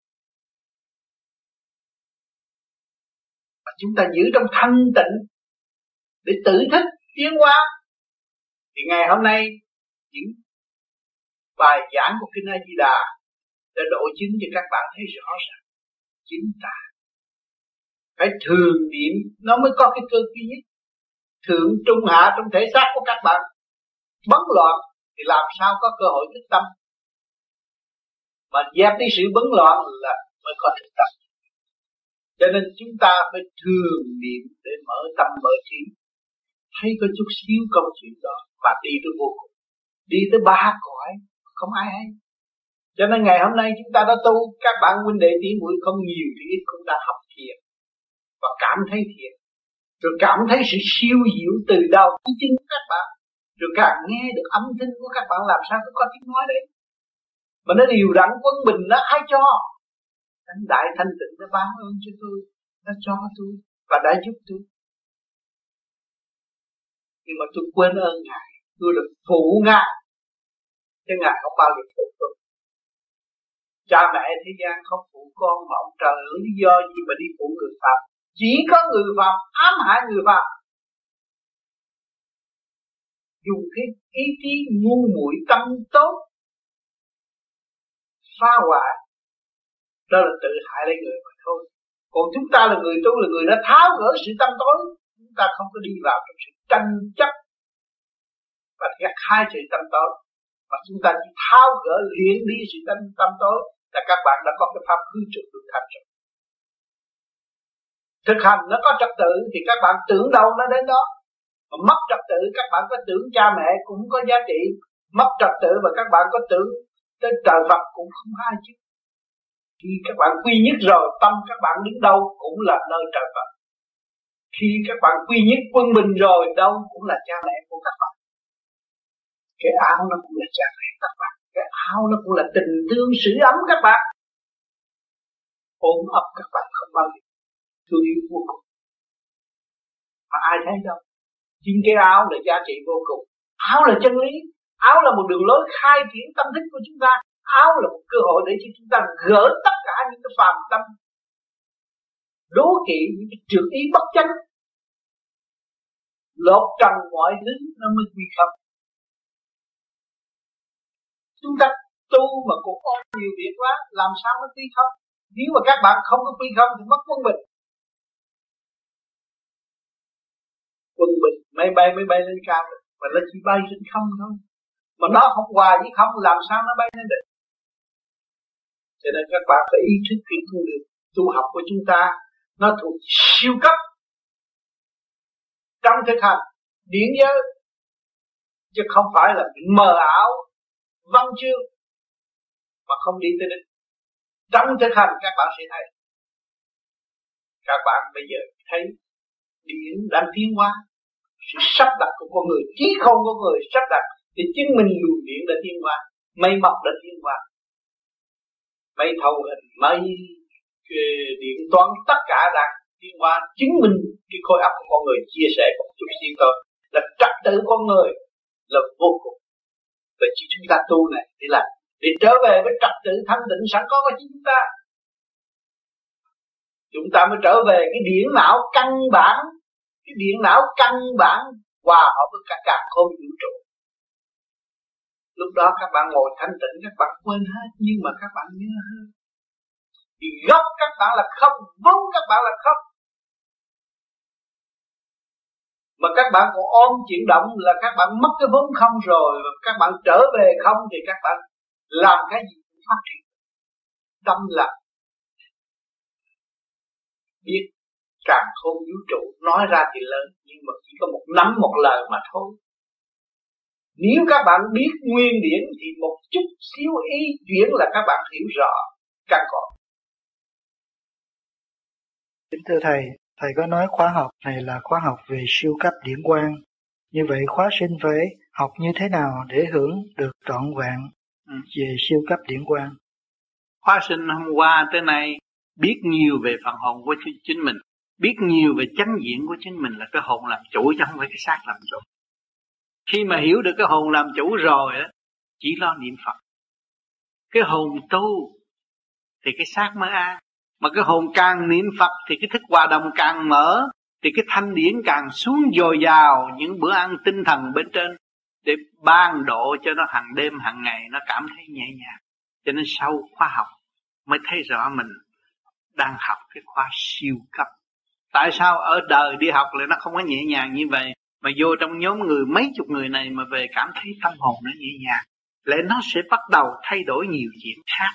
Và chúng ta giữ trong thanh tịnh để tự thức tiến hóa. Thì ngày hôm nay những bài giảng của Kinh A Di Đà đã độ chứng cho các bạn thấy rõ ràng chính ta phải thường niệm, nó mới có cái cơ duy nhất. Thượng trung hạ trong thể xác của các bạn bấn loạn thì làm sao có cơ hội thức tâm. Mà dẹp đi sự bấn loạn là mới có thức tâm. Cho nên chúng ta phải thường niệm để mở tâm mở trí, thấy có chút xíu câu chuyện đó và đi tới vô cùng, đi tới ba cõi không ai hay. Cho nên ngày hôm nay chúng ta đã tu, các bạn huynh đệ tỷ muội không nhiều thì ít cũng đã học thiền và cảm thấy thiền, rồi cảm thấy sự siêu diệu từ đầu tới chân của các bạn, rồi càng nghe được âm thanh của các bạn làm sao có tiếng nói đấy. mà nó điều đặn quân bình, nó ai cho? Thánh đại thanh tịnh nó ban ơn cho tôi, nó cho tôi và đã giúp tôi. Nhưng mà tôi quên ơn Ngài, tôi được phụ Ngài, chứ Ngài không bao giờ phụ tôi. Cha mẹ thế gian không phụ con, mà ông trời ơi lý do gì mà đi phụ người Phạm? Chỉ có người Phạm ám hại người Phạm, dùng cái ý chí ngu muội tâm tốt phá hoại, đó là tự hại lấy người mà thôi. Còn chúng ta là người tu, là người đã tháo gỡ sự tâm tối, chúng ta không có đi vào trong sự tranh chấp và gặt hai sự tâm tối, mà chúng ta chỉ tháo gỡ luyện đi sự tâm tối, là các bạn đã có cái pháp hư trực được thành rồi. Thực hành nó có trật tự thì các bạn tưởng đâu nó đến đó. Mà mất trật tự các bạn có tưởng cha mẹ cũng có giá trị, mất trật tự và các bạn có tưởng đến trời Phật cũng không ai chứ. Khi các bạn quy nhất rồi, tâm các bạn đứng đâu cũng là nơi trời Phật. Khi các bạn quy nhất quân bình rồi, đâu cũng là cha mẹ của các bạn. Cái áo nó cũng là cha mẹ các bạn, cái áo nó cũng là tình thương sưởi ấm các bạn, ôm ấp các bạn không bao giờ thương yêu vô cùng. Mà ai thấy đâu? Chính cái áo là giá trị vô cùng. Áo là chân lý, áo là một đường lối khai triển tâm thức của chúng ta, áo là một cơ hội để cho chúng ta gỡ tất cả những cái phàm tâm đố kỵ, những cái trược ý bất chánh, lột trần mọi thứ nó mới quy không. Chúng ta tu mà cũng ôm nhiều việc quá, làm sao nó quy không? Nếu mà các bạn không có quy không thì mất quân bình. Quân bình máy bay lên cao được, mà nó chỉ bay trên không thôi, mà nó không hòa với không, làm sao nó bay lên được? Cho nên các bạn phải ý thức cái con đường tu học của chúng ta, nó thuộc siêu cấp trong thực hành điển giới, chứ không phải là mờ ảo văn chương mà không đi tới đích. Trong thực hành các bạn sẽ thấy, các bạn bây giờ thấy điển đang tiến hóa, sự sắp đặt của con người, trí không của người sắp đặt thì chứng minh luồng điển đã tiến hóa, mây mọc đã tiến hóa, mây thâu hình, mây điện toán tất cả đang tiến hóa, chứng minh cái khối óc của con người chia sẻ một chút xíu thôi, là trật tự con người là vô cùng. Vậy chỉ chúng ta tu này để trở về với trật tự thanh tịnh sẵn có của chúng ta. Chúng ta mới trở về cái điển não căn bản, cái điện não căn bản hòa hợp với cả càn khôn vũ trụ. Lúc đó các bạn ngồi thanh tịnh, các bạn quên hết, nhưng mà các bạn nhớ hết. Vì gốc các bạn là không, vốn các bạn là không. Mà các bạn còn ôm chuyển động là các bạn mất cái vốn không rồi. Các bạn trở về không thì các bạn làm cái gì cũng phát triển. Tâm là biết càn khôn vũ trụ, nói ra thì lớn, nhưng mà chỉ có một nắm một lời mà thôi. Nếu các bạn biết nguyên điển thì một chút xíu ý chuyển là các bạn hiểu rõ căn cội. Kính thưa thầy có nói khóa học này là khóa học về siêu cấp điển quang. Như vậy khóa sinh phải học như thế nào để hưởng được trọn vẹn về siêu cấp điển quang? Khóa sinh hôm qua tới nay biết nhiều về phần hồn của chính mình, biết nhiều về chánh diện của chính mình là cái hồn làm chủ chứ không phải cái xác làm chủ. Khi mà hiểu được cái hồn làm chủ rồi á, chỉ lo niệm Phật. Cái hồn tu thì cái xác mới an. Mà cái hồn càng niệm Phật thì cái thức hòa đồng càng mở, thì cái thanh điển càng xuống dồi dào những bữa ăn tinh thần bên trên để ban độ cho nó hàng đêm hàng ngày nó cảm thấy nhẹ nhàng. Cho nên sau khóa học mới thấy rõ mình đang học cái khóa siêu cấp. Tại sao ở đời đi học lại nó không có nhẹ nhàng như vậy, mà vô trong nhóm người mấy chục người này mà về cảm thấy tâm hồn nó nhẹ nhàng, lại nó sẽ bắt đầu thay đổi nhiều chuyện khác.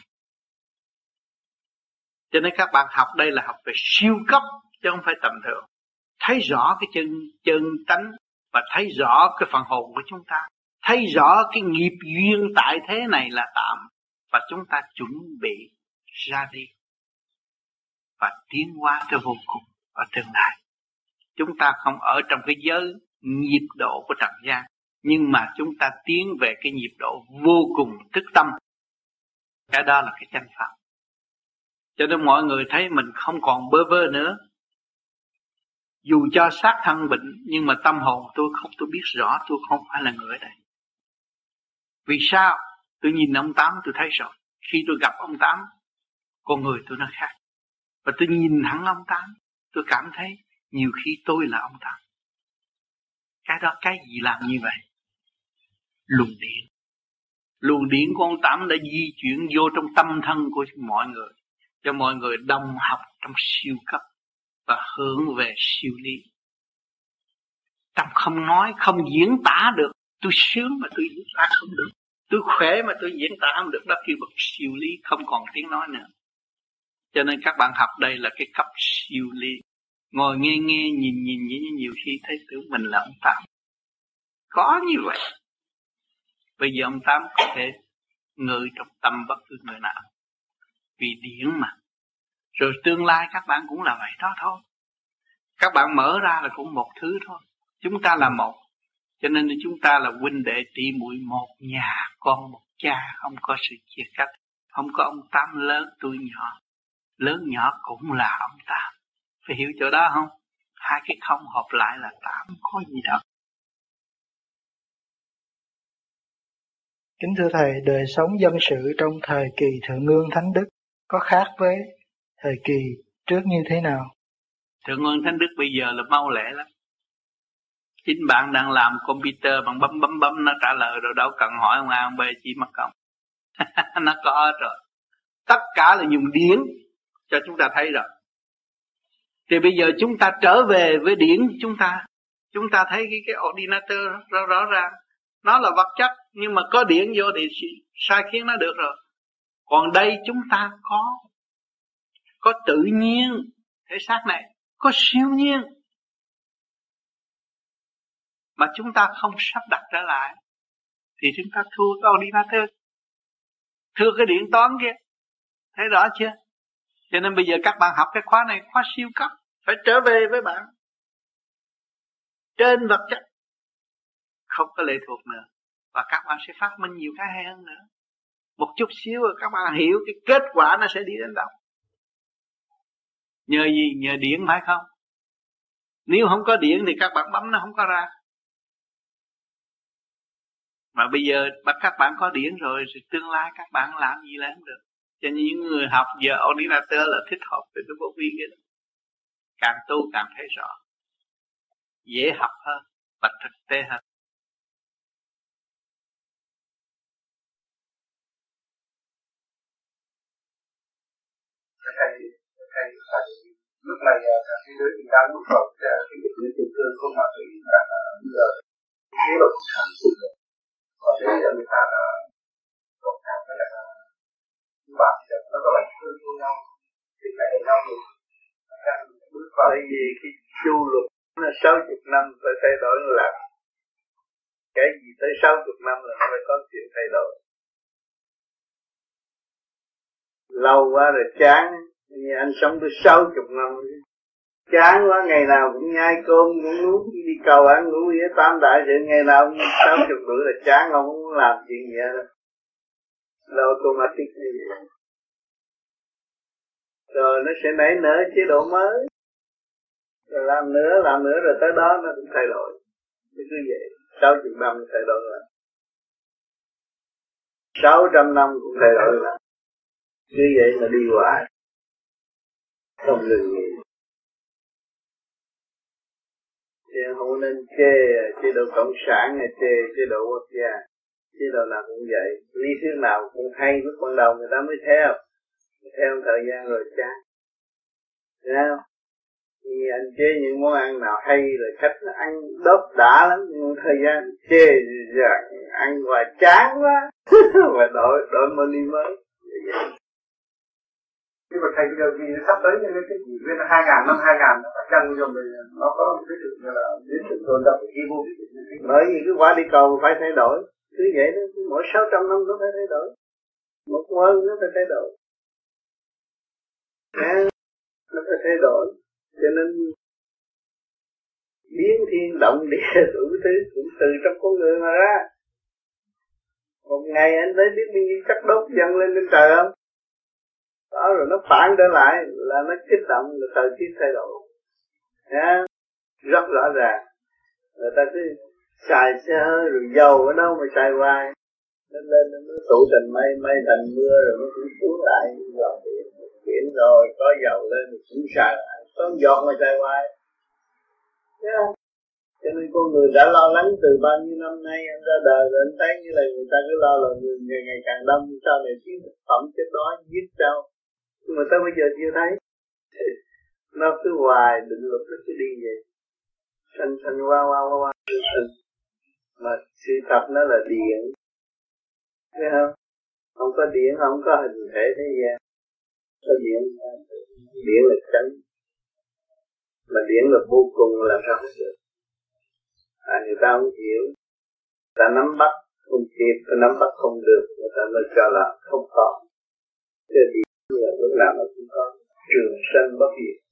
Cho nên các bạn học đây là học về siêu cấp chứ không phải tầm thường. Thấy rõ cái chân tánh và thấy rõ cái phần hồn của chúng ta, thấy rõ cái nghiệp duyên tại thế này là tạm, và chúng ta chuẩn bị ra đi và tiến hóa cái vô cùng ở tương lai. Chúng ta không ở trong cái giới nhịp độ của trần gian, nhưng mà chúng ta tiến về cái nhịp độ vô cùng thức tâm. Cái đó là cái chân pháp. Cho nên mọi người thấy mình không còn bơ vơ nữa. Dù cho xác thân bệnh, nhưng mà tâm hồn tôi biết rõ tôi không phải là người ở đây. Vì sao? Tôi nhìn ông Tám tôi thấy rồi. Khi tôi gặp ông Tám, con người tôi nó khác. Và tôi nhìn thẳng ông Tám, tôi cảm thấy nhiều khi tôi là ông Tám. Cái đó cái gì làm như vậy? Luồng điện. Luồng điện của ông Tám đã di chuyển vô trong tâm thân của mọi người, cho mọi người đồng học trong siêu cấp và hướng về siêu lý. Tâm không nói, không diễn tả được. Tôi sướng mà tôi diễn tả không được. Tôi khỏe mà tôi diễn tả không được. Đó kêu bằng siêu lý, không còn tiếng nói nữa. Cho nên các bạn học đây là cái cấp siêu lý. Ngồi nghe nhìn nhiều khi thấy tưởng mình là ông Tám. Có như vậy. Bây giờ ông Tám có thể ngự trong tâm bất cứ người nào. Vì điển mà. Rồi tương lai các bạn cũng là vậy đó thôi. Các bạn mở ra là cũng một thứ thôi. Chúng ta là một. Cho nên chúng ta là huynh đệ tỷ muội một nhà, con một cha, không có sự chia cách. Không có ông Tám lớn tôi nhỏ. Lớn nhỏ cũng là ông Tám. Phải hiểu chỗ đó không? Hai cái không hợp lại là Tám, có gì đâu. Kính thưa Thầy, đời sống dân sự trong thời kỳ Thượng Ương Thánh Đức có khác với thời kỳ trước như thế nào? Thượng Ương Thánh Đức bây giờ là mau lẹ lắm. Chính bạn đang làm computer, bạn bấm nó trả lời rồi, đâu cần hỏi ông A ông B chỉ mất công. Nó có hết rồi. Tất cả là dùng điển cho chúng ta thấy rồi. Thì bây giờ chúng ta trở về với điển chúng ta thấy cái ordinator rõ ràng. Nó là vật chất, nhưng mà có điển vô thì sai khiến nó được rồi. Còn đây chúng ta có tự nhiên, thể xác này, có siêu nhiên. Mà chúng ta không sắp đặt trở lại, thì chúng ta thua cái ordinator, thua cái điện toán kia. Thấy rõ chưa? Cho nên bây giờ các bạn học cái khóa này, khóa siêu cấp, phải trở về với bạn. Trên vật chất, không có lệ thuộc nữa. Và các bạn sẽ phát minh nhiều cái hay hơn nữa. Một chút xíu rồi các bạn hiểu cái kết quả nó sẽ đi đến đâu. Nhờ gì? Nhờ điện phải không? Nếu không có điện thì các bạn bấm nó không có ra. Mà bây giờ các bạn có điện rồi thì tương lai các bạn làm gì là không được. Cho nên những người học giờ ordinator là thích hợp với cái bộ vi kia. Càng tu càng thấy rõ. Dễ học hơn và thực tế hơn. Thầy lúc này các thế giới chúng ta muốn vào cái những tình thương không mà tùy là bây giờ chế độ sản xuất rồi. Còn bây giờ người ta là cộng sản với là bạn nó có phải thương yêu nhau, thì phải hiểu nhau luôn. Bước vào bởi vì cái chu luật nó 60 năm phải thay đổi là cái gì tới 60 năm là nó phải có chuyện thay đổi. Lâu quá rồi chán. Như anh sống tới 60 năm, chán quá, ngày nào cũng nhai cơm, cũng nuốt, đi cầu ăn ngủ với tam đại sự, ngày nào cũng 60 tuổi là chán, không muốn làm chuyện gì hết. Là automatic như vậy. Rồi nó sẽ nảy nở chế độ mới. Rồi làm nữa rồi tới đó nó cũng thay đổi. Cứ vậy, 60 năm thay đổi lại. 600 năm cũng thay đổi lại. Như vậy mà đi hoài. Không ngừng nghỉ. Thì không nên chế độ cộng sản hay chế độ quốc gia. Chế độ nào cũng vậy. Lý thuyết nào cũng hay, lúc ban đầu người ta mới theo. Theo thời gian rồi chán. Thấy không? Thì anh chế những món ăn nào hay rồi khách nó ăn đốt đã lắm, nhưng thời gian chê ăn hoài chán quá. Mà đổi menu mới. Nhưng mà thầy bây giờ vì sắp tới những cái gì với 2000 năm 2000 nó phải chăng rồi nó có một cái sự như là đến sự tồn tại của vô bởi vì cái quả đi cầu phải thay đổi. Cứ vậy đó, mỗi 600 năm nó phải thay đổi. Một quân nó phải thay đổi. Nó phải thay đổi. Cho nên biến thiên động địa đủ thứ cũng từ trong con người mà ra. Một ngày anh thấy biết bao nhiêu chất đốt dâng lên trên trời không? Đó rồi nó phản trở lại là nó kích động là thời tiết thay đổi. Rất rõ ràng. Người ta cứ xài xe hơi rồi dầu ở đâu mà xài hoài. Nó lên nó tụ thành mây, mây thành mưa rồi nó cũng xuống lại vào biển rồi có dầu lên rồi cũng xài lại. Có một giọt mà xài hoài. Cho nên con người đã lo lắng từ bao nhiêu năm nay anh ra đời rồi anh thấy như là người ta cứ lo là người ngày càng đông, sau này thiếu thực phẩm chết đói giết sao. Nhưng mà tới bây giờ chưa thấy. Nó cứ hoài định luật nó cứ đi vậy. Sanh qua. Mà sự thật nó là điện. Thấy không? Không có điện, không có hình thể thế gian. Có điện là chánh. Mà điện là vô cùng là sao hết được. Người ta không hiểu, người ta nắm bắt không kịp, người ta nắm bắt không được, người ta mới cho là không còn. Cái điện là lúc nào nó cũng có, trường sanh bất diệt.